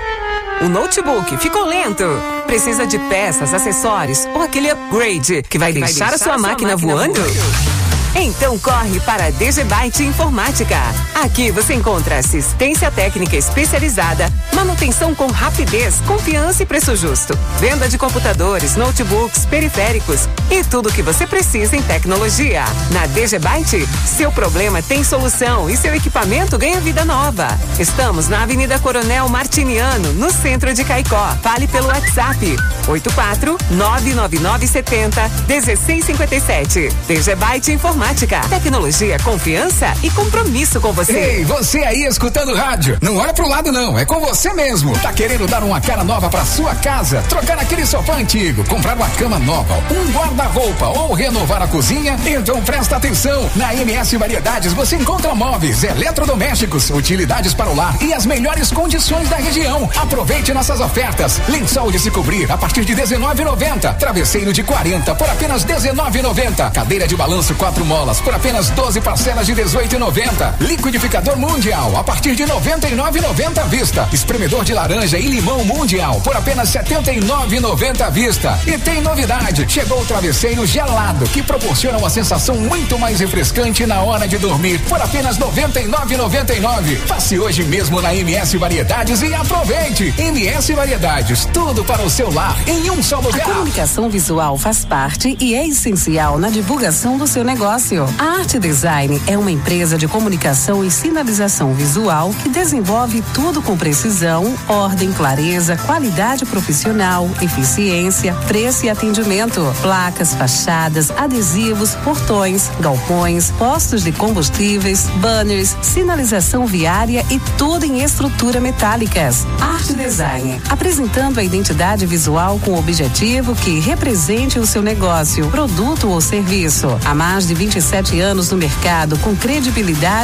S22: O notebook ficou lento? Precisa de peças, acessórios ou aquele upgrade que vai, que deixar, vai deixar a sua, a sua máquina, máquina voando? voando? Então corre para a DGByte Informática. Aqui você encontra assistência técnica especializada, manutenção com rapidez, confiança e preço justo, venda de computadores, notebooks, periféricos e tudo o que você precisa em tecnologia. Na DGByte, seu problema tem solução e seu equipamento ganha vida nova. Estamos na Avenida Coronel Martiniano, no centro de Caicó. Fale pelo WhatsApp oito quatro nove nove nove sete zero um seis cinco sete. DGByte Informática. Tecnologia, confiança e compromisso com você.
S23: Ei, você aí escutando rádio, não olha pro lado não, é com você mesmo. Tá querendo dar uma cara nova pra sua casa, trocar aquele sofá antigo, comprar uma cama nova, um guarda-roupa ou renovar a cozinha? Então presta atenção, na M S Variedades você encontra móveis, eletrodomésticos, utilidades para o lar e as melhores condições da região. Aproveite nossas ofertas. Lençol de se cobrir a partir de dezenove e noventa, travesseiro de quarenta por apenas dezenove e noventa, cadeira de balanço quatro molas por apenas doze parcelas de dezoito e noventa. Liquidificador Mundial a partir de noventa e nove e noventa à vista. Espremedor de laranja e limão Mundial por apenas setenta e nove e noventa à vista. E tem novidade, chegou o travesseiro gelado que proporciona uma sensação muito mais refrescante na hora de dormir por apenas noventa e nove e noventa e nove. Passe hoje mesmo na M S Variedades e aproveite. M S Variedades, tudo para o seu lar em um só lugar.
S22: A comunicação visual faz parte e é essencial na divulgação do seu negócio. A Arte Design é uma empresa de comunicação e sinalização visual que desenvolve tudo com precisão, ordem, clareza, qualidade profissional, eficiência, preço e atendimento. Placas, fachadas, adesivos, portões, galpões, postos de combustíveis, banners, sinalização viária e tudo em estrutura metálicas. Arte Design, apresentando a identidade visual com o objetivo que represente o seu negócio, produto ou serviço. Há mais de vinte e sete anos no mercado com credibilidade e qualidade.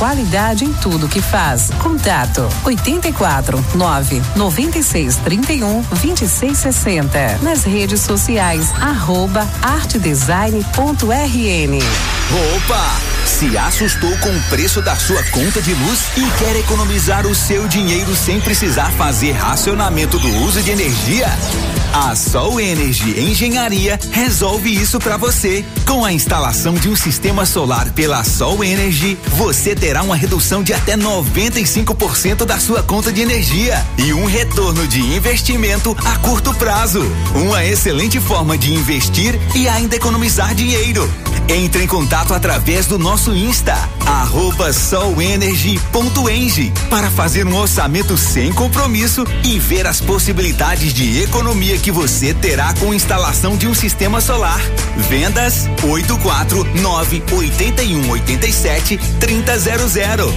S2: qualidade em tudo que faz. Contato oitenta e quatro, nove, noventa e seis, trinta e um, vinte e seis sessenta. Nas redes sociais, arroba artedesign ponto r n.
S11: Opa! Se assustou com o preço da sua conta de luz e quer economizar o seu dinheiro sem precisar fazer racionamento do uso de energia? A Sol Energy Engenharia resolve isso para você. Com a instalação de um sistema solar pela Sol Energy, você terá uma redução de até noventa e cinco por cento da sua conta de energia e um retorno de investimento a curto prazo. Uma excelente forma de investir e ainda economizar dinheiro. Entre em contato através do nosso Insta, arroba solenergy ponto eng, para fazer um orçamento sem compromisso e ver as possibilidades de economia que você terá com instalação de um sistema solar. Vendas oito quatro nove, oito um, oito sete, três zero zero.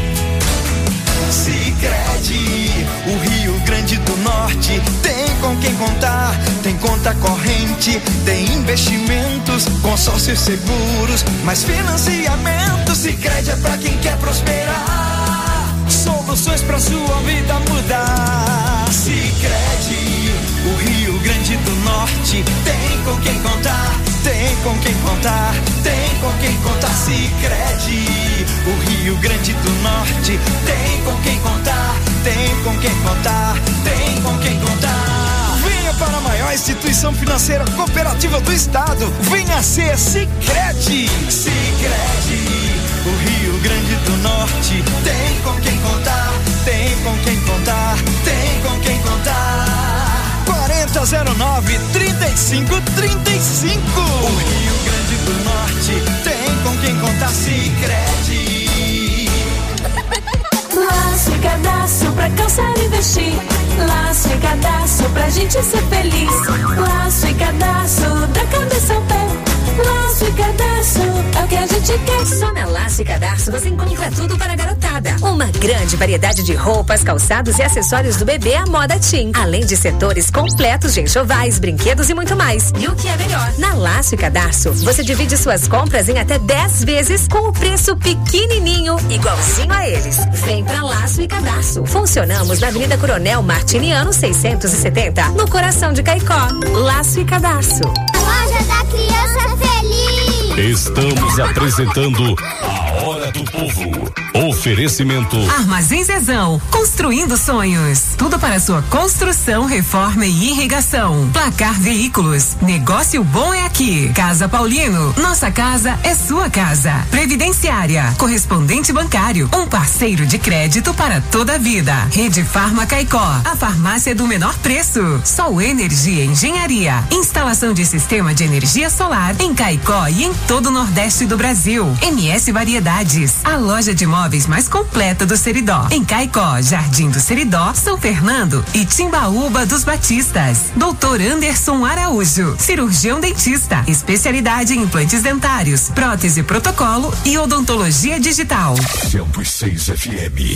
S4: Sicredi, o Rio Grande do Norte tem com quem contar, tem conta corrente, tem investimentos, consórcios seguros, mais financiamento. Sicredi é pra quem quer prosperar, soluções pra sua vida mudar. Sicredi, o Rio Grande do Norte tem com quem contar, tem com quem contar, tem com quem contar. Sicredi, o Rio Grande do Norte tem com quem contar, tem com quem contar, tem com quem contar. Venha para a maior instituição financeira cooperativa do estado, venha ser Sicredi. Sicredi, o Rio Grande do Norte tem com quem contar, tem com quem contar, tem com quem contar. quarenta zero nove, trinta e cinco, trinta e cinco. O Rio Grande do Norte tem com quem contar. Sicredi.
S18: Laço e cadastro pra calçar e vestir. Laço e cadastro pra gente ser feliz. Laço e cadastro da cabeça ao pé. Laço e cadastro é o que a gente quer.
S22: Só na Laço e Cadastro você encontra tudo para a garotada. Uma grande variedade de roupas, calçados e acessórios do bebê à moda teen. Além de setores completos de enxovais, brinquedos e muito mais. E o que é melhor? Na Laço e Cadastro você divide suas compras em até dez vezes com o preço pequenininho, igualzinho a eles. Vem pra Laço e Cadastro. Funcionamos na Avenida Coronel Martiniano seiscentos e setenta, no coração de Caicó. Laço e Cadastro.
S3: Loja da Criança Feliz.
S5: Estamos apresentando a Hora do Povo. Oferecimento
S22: Armazém Zezão, construindo sonhos. Tudo para sua construção, reforma e irrigação. Placar Veículos, negócio bom é aqui. Casa Paulino, nossa casa é sua casa. Previdenciária, correspondente bancário, um parceiro de crédito para toda a vida. Rede Farma Caicó, a farmácia do menor preço. Sol Energia Engenharia, instalação de sistema de energia solar em Caicó e em todo o Nordeste do Brasil. M S Variedades, a loja de móveis mais completa do Seridó. Em Caicó, Jardim do Seridó, São Fernando e Timbaúba dos Batistas. Doutor Anderson Araújo, cirurgião dentista, especialidade em implantes dentários, prótese protocolo e odontologia digital.
S5: cento e seis F M.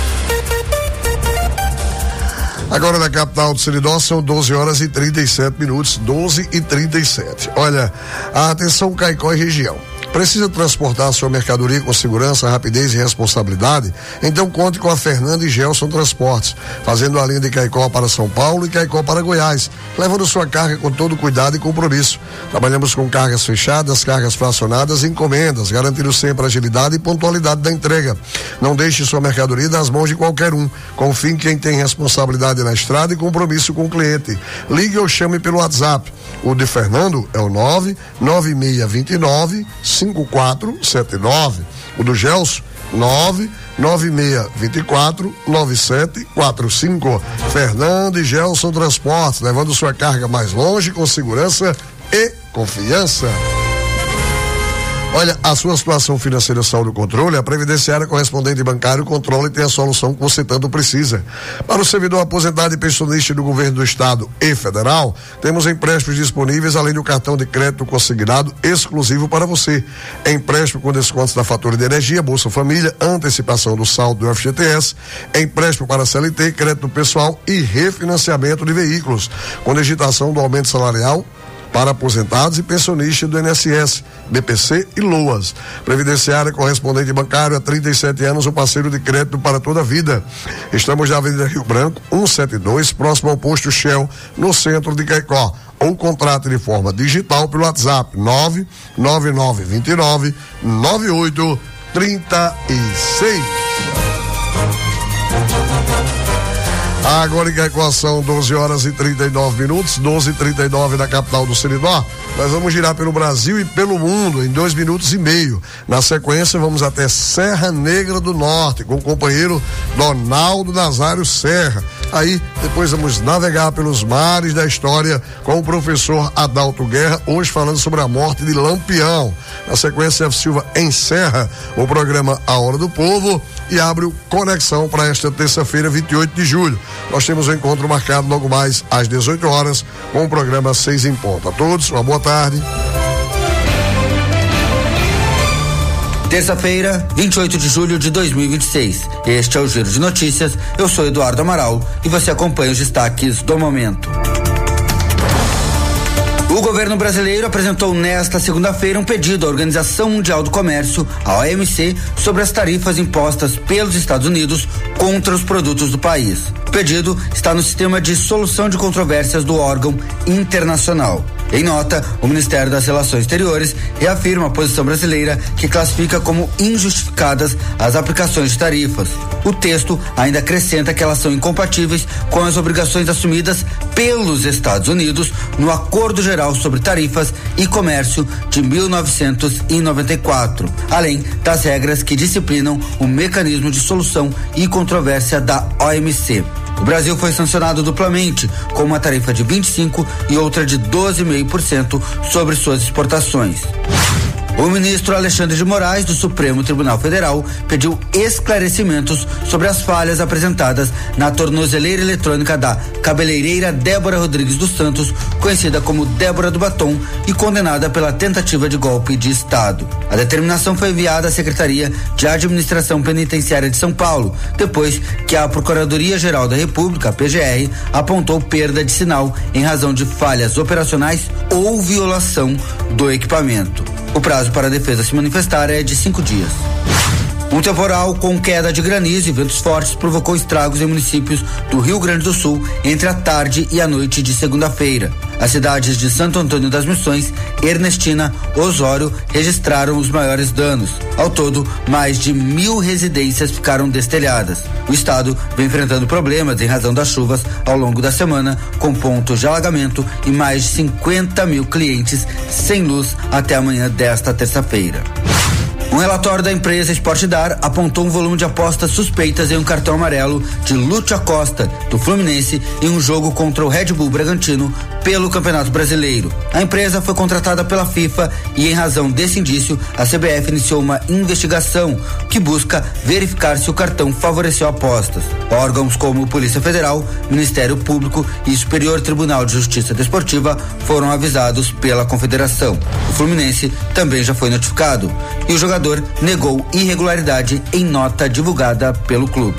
S1: Agora na capital do Seridó são doze horas e trinta e sete minutos, doze e trinta e sete. Olha, atenção Caicó e região. Precisa transportar sua mercadoria com segurança, rapidez e responsabilidade? Então conte com a Fernanda e Gelson Transportes, fazendo a linha de Caicó para São Paulo e Caicó para Goiás, levando sua carga com todo cuidado e compromisso. Trabalhamos com cargas fechadas, cargas fracionadas e encomendas, garantindo sempre agilidade e pontualidade da entrega. Não deixe sua mercadoria nas mãos de qualquer um. Confie em quem tem responsabilidade na estrada e compromisso com o cliente. Ligue ou chame pelo WhatsApp. O de Fernando é o nove nove seis dois nove, cinco quatro sete nove. O do Gelson, nove nove seis dois quatro, nove sete quatro cinco. Fernando e Gelson Transportes, levando sua carga mais longe com segurança e confiança. Olha, a sua situação financeira saiu do controle, a Previdenciária Correspondente Bancário controla e tem a solução que você tanto precisa. Para o servidor aposentado e pensionista do governo do estado e federal, temos empréstimos disponíveis, além do cartão de crédito consignado exclusivo para você. Empréstimo com descontos da fatura de energia, Bolsa Família, antecipação do saldo do F G T S, empréstimo para C L T, crédito pessoal e refinanciamento de veículos. Com digitação do aumento salarial, para aposentados e pensionistas do I N S S, B P C e LOAS. Previdenciária correspondente bancário há trinta e sete anos, o parceiro de crédito para toda a vida. Estamos na Avenida Rio Branco, cento e setenta e dois, próximo ao posto Shell, no centro de Caicó. Ou contrato de forma digital pelo WhatsApp nove nove nove dois nove nove oito três seis. Agora em Caicó são doze horas e trinta e nove minutos, doze e trinta e nove na capital do Seridó. Nós vamos girar pelo Brasil e pelo mundo em dois minutos e meio. Na sequência, vamos até Serra Negra do Norte com o companheiro Donaldo Nazário Serra. Aí, depois vamos navegar pelos mares da história com o professor Adalto Guerra, hoje falando sobre a morte de Lampião. Na sequência, F. Silva encerra o programa A Hora do Povo e abre o Conexão para esta terça-feira, vinte e oito de julho. Nós temos um encontro marcado logo mais às dezoito horas com o programa Seis em Ponto. A todos, uma boa tarde.
S6: Terça-feira, vinte e oito de julho de dois mil e vinte e seis. Este é o Giro de Notícias. Eu sou Eduardo Amaral e você acompanha os destaques do momento. O governo brasileiro apresentou nesta segunda-feira um pedido à Organização Mundial do Comércio, a O M C, sobre as tarifas impostas pelos Estados Unidos contra os produtos do país. O pedido está no sistema de solução de controvérsias do órgão internacional. Em nota, o Ministério das Relações Exteriores reafirma a posição brasileira, que classifica como injustificadas as aplicações de tarifas. O texto ainda acrescenta que elas são incompatíveis com as obrigações assumidas pelos Estados Unidos no Acordo Geral sobre Tarifas e Comércio de mil novecentos e noventa e quatro, além das regras que disciplinam o mecanismo de solução e controvérsia da O M C. O Brasil foi sancionado duplamente, com uma tarifa de vinte e cinco por cento e outra de doze vírgula cinco por cento sobre suas exportações. O ministro Alexandre de Moraes, do Supremo Tribunal Federal, pediu esclarecimentos sobre as falhas apresentadas na tornozeleira eletrônica da cabeleireira Débora Rodrigues dos Santos, conhecida como Débora do Batom, e condenada pela tentativa de golpe de Estado. A determinação foi enviada à Secretaria de Administração Penitenciária de São Paulo, depois que a Procuradoria-Geral da República, a P G R, apontou perda de sinal em razão de falhas operacionais ou violação do equipamento. O prazo para a defesa se manifestar é de cinco dias. Um temporal com queda de granizo e ventos fortes provocou estragos em municípios do Rio Grande do Sul entre a tarde e a noite de segunda-feira. As cidades de Santo Antônio das Missões, Ernestina, Osório registraram os maiores danos. Ao todo, mais de mil residências ficaram destelhadas. O estado vem enfrentando problemas em razão das chuvas ao longo da semana, com pontos de alagamento e mais de cinquenta mil clientes sem luz até amanhã desta terça-feira. Um relatório da empresa Esportdar apontou um volume de apostas suspeitas em um cartão amarelo de Lúcio Acosta, do Fluminense, em um jogo contra o Red Bull Bragantino pelo Campeonato Brasileiro. A empresa foi contratada pela FIFA e, em razão desse indício, a C B F iniciou uma investigação que busca verificar se o cartão favoreceu apostas. Órgãos como Polícia Federal, Ministério Público e Superior Tribunal de Justiça Desportiva foram avisados pela Confederação. O Fluminense também já foi notificado e o jogador negou irregularidade em nota divulgada pelo clube.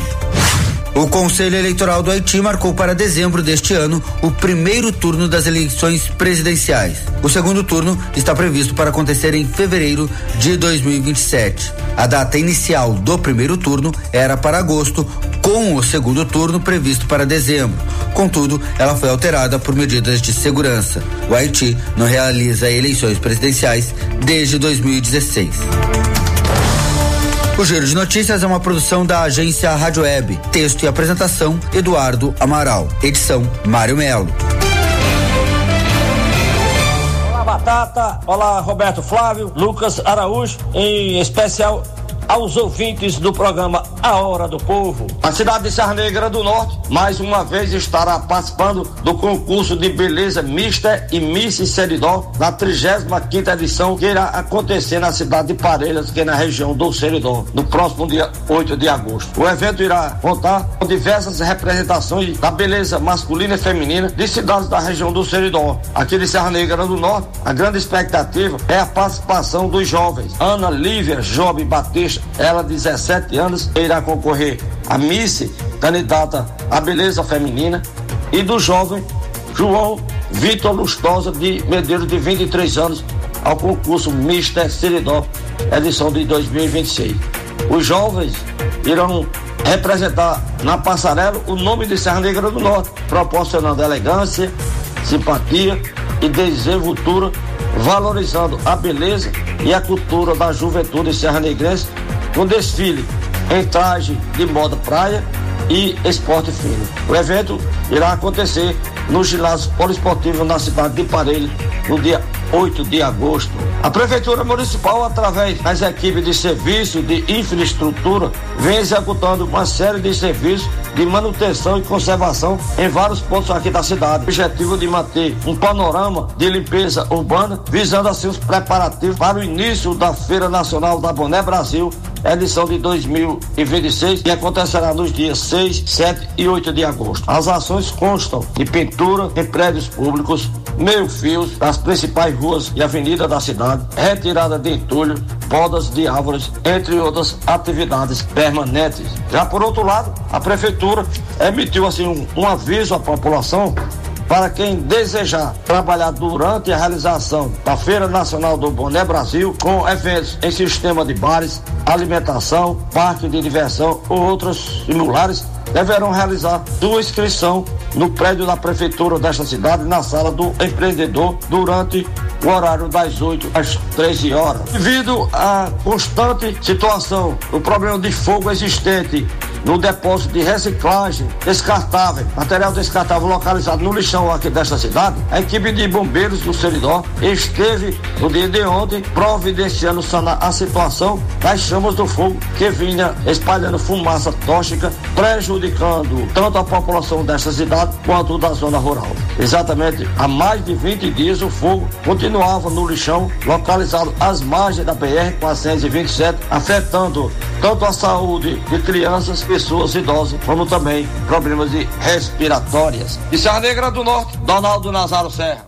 S6: O Conselho Eleitoral do Haiti marcou para dezembro deste ano o primeiro turno das eleições presidenciais. O segundo turno está previsto para acontecer em fevereiro de dois mil e vinte e sete. A data inicial do primeiro turno era para agosto, com o segundo turno previsto para dezembro. Contudo, ela foi alterada por medidas de segurança. O Haiti não realiza eleições presidenciais desde dois mil e dezesseis. O Giro de Notícias é uma produção da agência Rádio Web. Texto e apresentação, Eduardo Amaral. Edição, Mário Melo.
S10: Olá, Batata. Olá, Roberto Flávio, Lucas Araújo, em especial aos ouvintes do programa A Hora do Povo. A cidade de Serra Negra do Norte, mais uma vez, estará participando do concurso de beleza Mister e Miss Seridó, na trigésima quinta edição, que irá acontecer na cidade de Parelhas, que é na região do Seridó, no próximo dia oito de agosto. O evento irá contar com diversas representações da beleza masculina e feminina de cidades da região do Seridó. Aqui de Serra Negra do Norte, a grande expectativa é a participação dos jovens. Ana Lívia Job Batista, ela dezessete anos, irá concorrer a Miss, candidata à beleza feminina, e do jovem João Vitor Lustosa de Medeiros, de vinte e três anos, ao concurso Mister Seridó, edição de dois mil e vinte e seis. Os jovens irão representar na passarela o nome de Serra Negra do Norte, proporcionando elegância, simpatia e desenvoltura, valorizando a beleza e a cultura da juventude serra-negrense, com desfile em traje de moda praia e esporte fino. O evento irá acontecer no ginásio poliesportivo na cidade de Parelho, no dia oito de agosto. A Prefeitura Municipal, através das equipes de serviço de infraestrutura, vem executando uma série de serviços de manutenção e conservação em vários pontos aqui da cidade. O objetivo de manter um panorama de limpeza urbana, visando assim os preparativos para o início da Feira Nacional da Boné Brasil, edição de dois mil e vinte e seis, que acontecerá nos dias seis, sete e oito de agosto. As ações constam de pintura em prédios públicos, meio-fios das principais ruas e avenidas da cidade, retirada de entulho, podas de árvores, entre outras atividades permanentes. Já por outro lado, a Prefeitura emitiu assim um, um aviso à população para quem desejar trabalhar durante a realização da Feira Nacional do Boné Brasil, com eventos em sistema de bares, alimentação, parque de diversão ou outros similares, deverão realizar sua inscrição no prédio da Prefeitura desta cidade, na sala do empreendedor, durante o horário das oito às treze horas. Devido à constante situação, o problema de fogo existente no depósito de reciclagem descartável, material descartável localizado no lixão aqui desta cidade, a equipe de bombeiros do Seridó esteve no dia de ontem providenciando sanar a situação das chamas do fogo que vinha espalhando fumaça tóxica, prejudicando tanto a população desta cidade quanto da zona rural. Exatamente há mais de vinte dias o fogo continuava no lixão localizado às margens da B R quatrocentos e vinte e sete, afetando tanto a saúde de crianças, pessoas idosas, como também problemas de respiratórias. De Serra Negra do Norte, Donaldo Nazário Serra.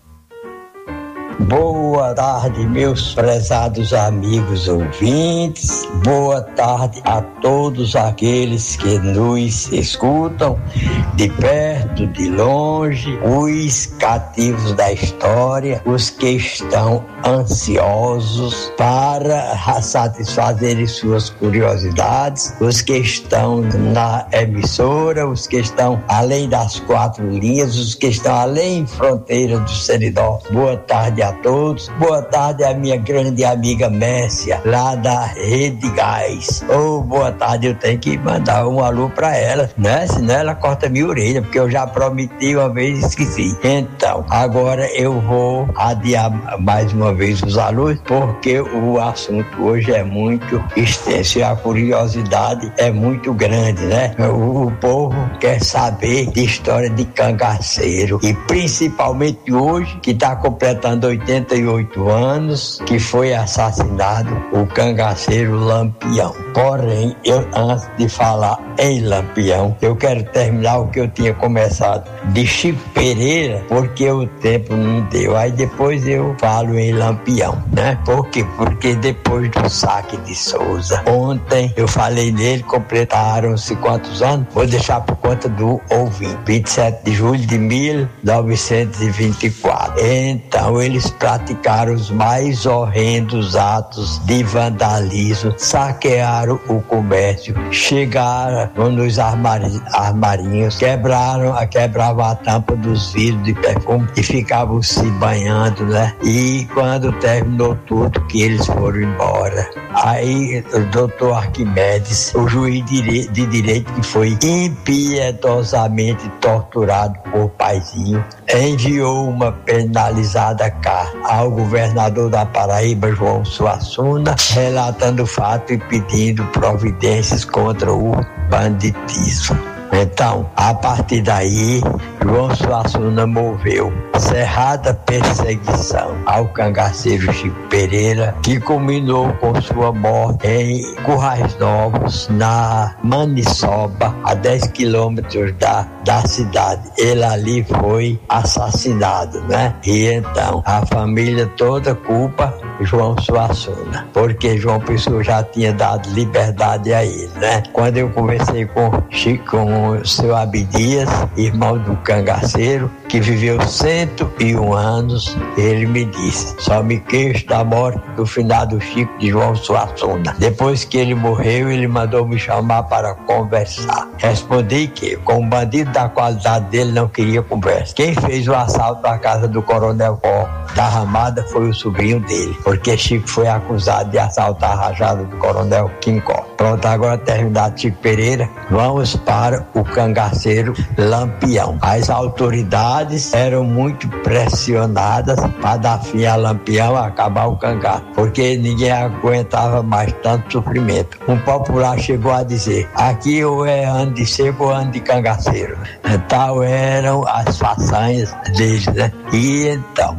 S12: Boa tarde, meus prezados amigos ouvintes. Boa tarde a todos aqueles que nos escutam de perto, de longe, os cativos da história, os que estão ansiosos para satisfazerem suas curiosidades, os que estão na emissora, os que estão além das quatro linhas, os que estão além fronteira do Seridó. Boa tarde a todos. Boa tarde a minha grande amiga Mércia, lá da Rede Gás. Oh, boa tarde, eu tenho que mandar um alô pra ela, né? Senão ela corta minha orelha, porque eu já prometi uma vez e esqueci. Então, agora eu vou adiar mais uma vez os alôs, porque o assunto hoje é muito extenso e a curiosidade é muito grande, né? O, o povo quer saber de história de cangaceiro, e principalmente hoje, que está completando oitenta e oito anos, que foi assassinado o cangaceiro Lampião. Porém, eu, antes de falar em Lampião, eu quero terminar o que eu tinha começado de Chico Pereira, porque o tempo não deu. Aí depois eu falo em Lampião, né? Por quê? Porque depois do saque de Souza, ontem eu falei nele, completaram-se quantos anos? Vou deixar por conta do ouvinte. vinte e sete de julho de mil novecentos e vinte e quatro. Então eles praticaram os mais horrendos atos de vandalismo, saquearam o comércio, chegaram nos armari- armarinhos, quebraram, quebravam a tampa dos vidros de perfume e ficavam se banhando, né? E quando terminou tudo, que eles foram embora. Aí o doutor Arquimedes, o juiz de, de direito que foi impiedosamente torturado por Paizinho, enviou uma penalizada carta ao governador da Paraíba, João Suassuna, relatando o fato e pedindo providências contra o banditismo. Então, a partir daí, João Suassuna moveu cerrada perseguição ao cangaceiro Chico Pereira, que culminou com sua morte em Currais Novos, na Maniçoba, a dez quilômetros da da cidade. Ele ali foi assassinado, né? E então a família toda culpa João Suassuna, porque João Pessoa já tinha dado liberdade a ele, né? Quando eu conversei com Chico, com o seu Abdias, irmão do cangaceiro, que viveu cento e um anos, ele me disse: só me queixo da morte do finado Chico de João Suassuna. Depois que ele morreu, ele mandou me chamar para conversar. Respondi que, com o bandido da qualidade dele, não queria conversa. Quem fez o assalto à casa do Coronel Có da Ramada foi o sobrinho dele, porque Chico foi acusado de assaltar a rajada do Coronel Quincó. Pronto, agora terminado Chico Pereira, vamos para o cangaceiro Lampião. As autoridades eram muito pressionadas para dar fim a Lampião, acabar o cangaço, porque ninguém aguentava mais tanto sofrimento. Um popular chegou a dizer: aqui ou é ano de seco ou ano de cangaceiro. Tal eram as façanhas deles, né? E então,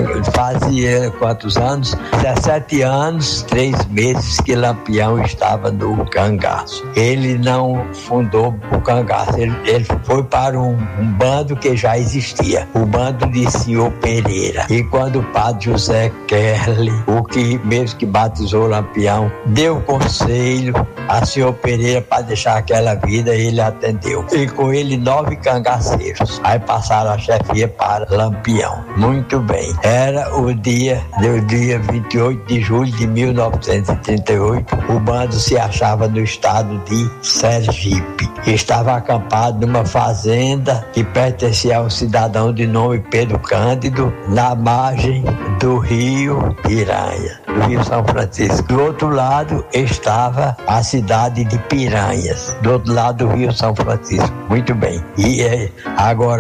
S12: fazia quantos anos? dezessete anos, três meses que Lampião estava no cangaço. Ele não fundou o cangaço, ele, ele foi para um, um bando que já existia, o bando de Senhor Pereira. E quando o padre José Kerley, o que mesmo que batizou Lampião, deu conselho a Senhor Pereira para deixar aquela vida, ele atendeu. E com ele nove cangaceiros. Aí passaram a chefia para Lampião. Muito bem. Era o dia, do dia vinte e oito de julho de mil novecentos e trinta e oito, o bando se achava no estado de Sergipe. Estava acampado numa fazenda que pertencia a um cidadão de nome Pedro Cândido, na margem do rio Piranha, do rio São Francisco. Do outro lado estava a cidade de Piranhas, do outro lado do rio São Francisco. Muito bem. E agora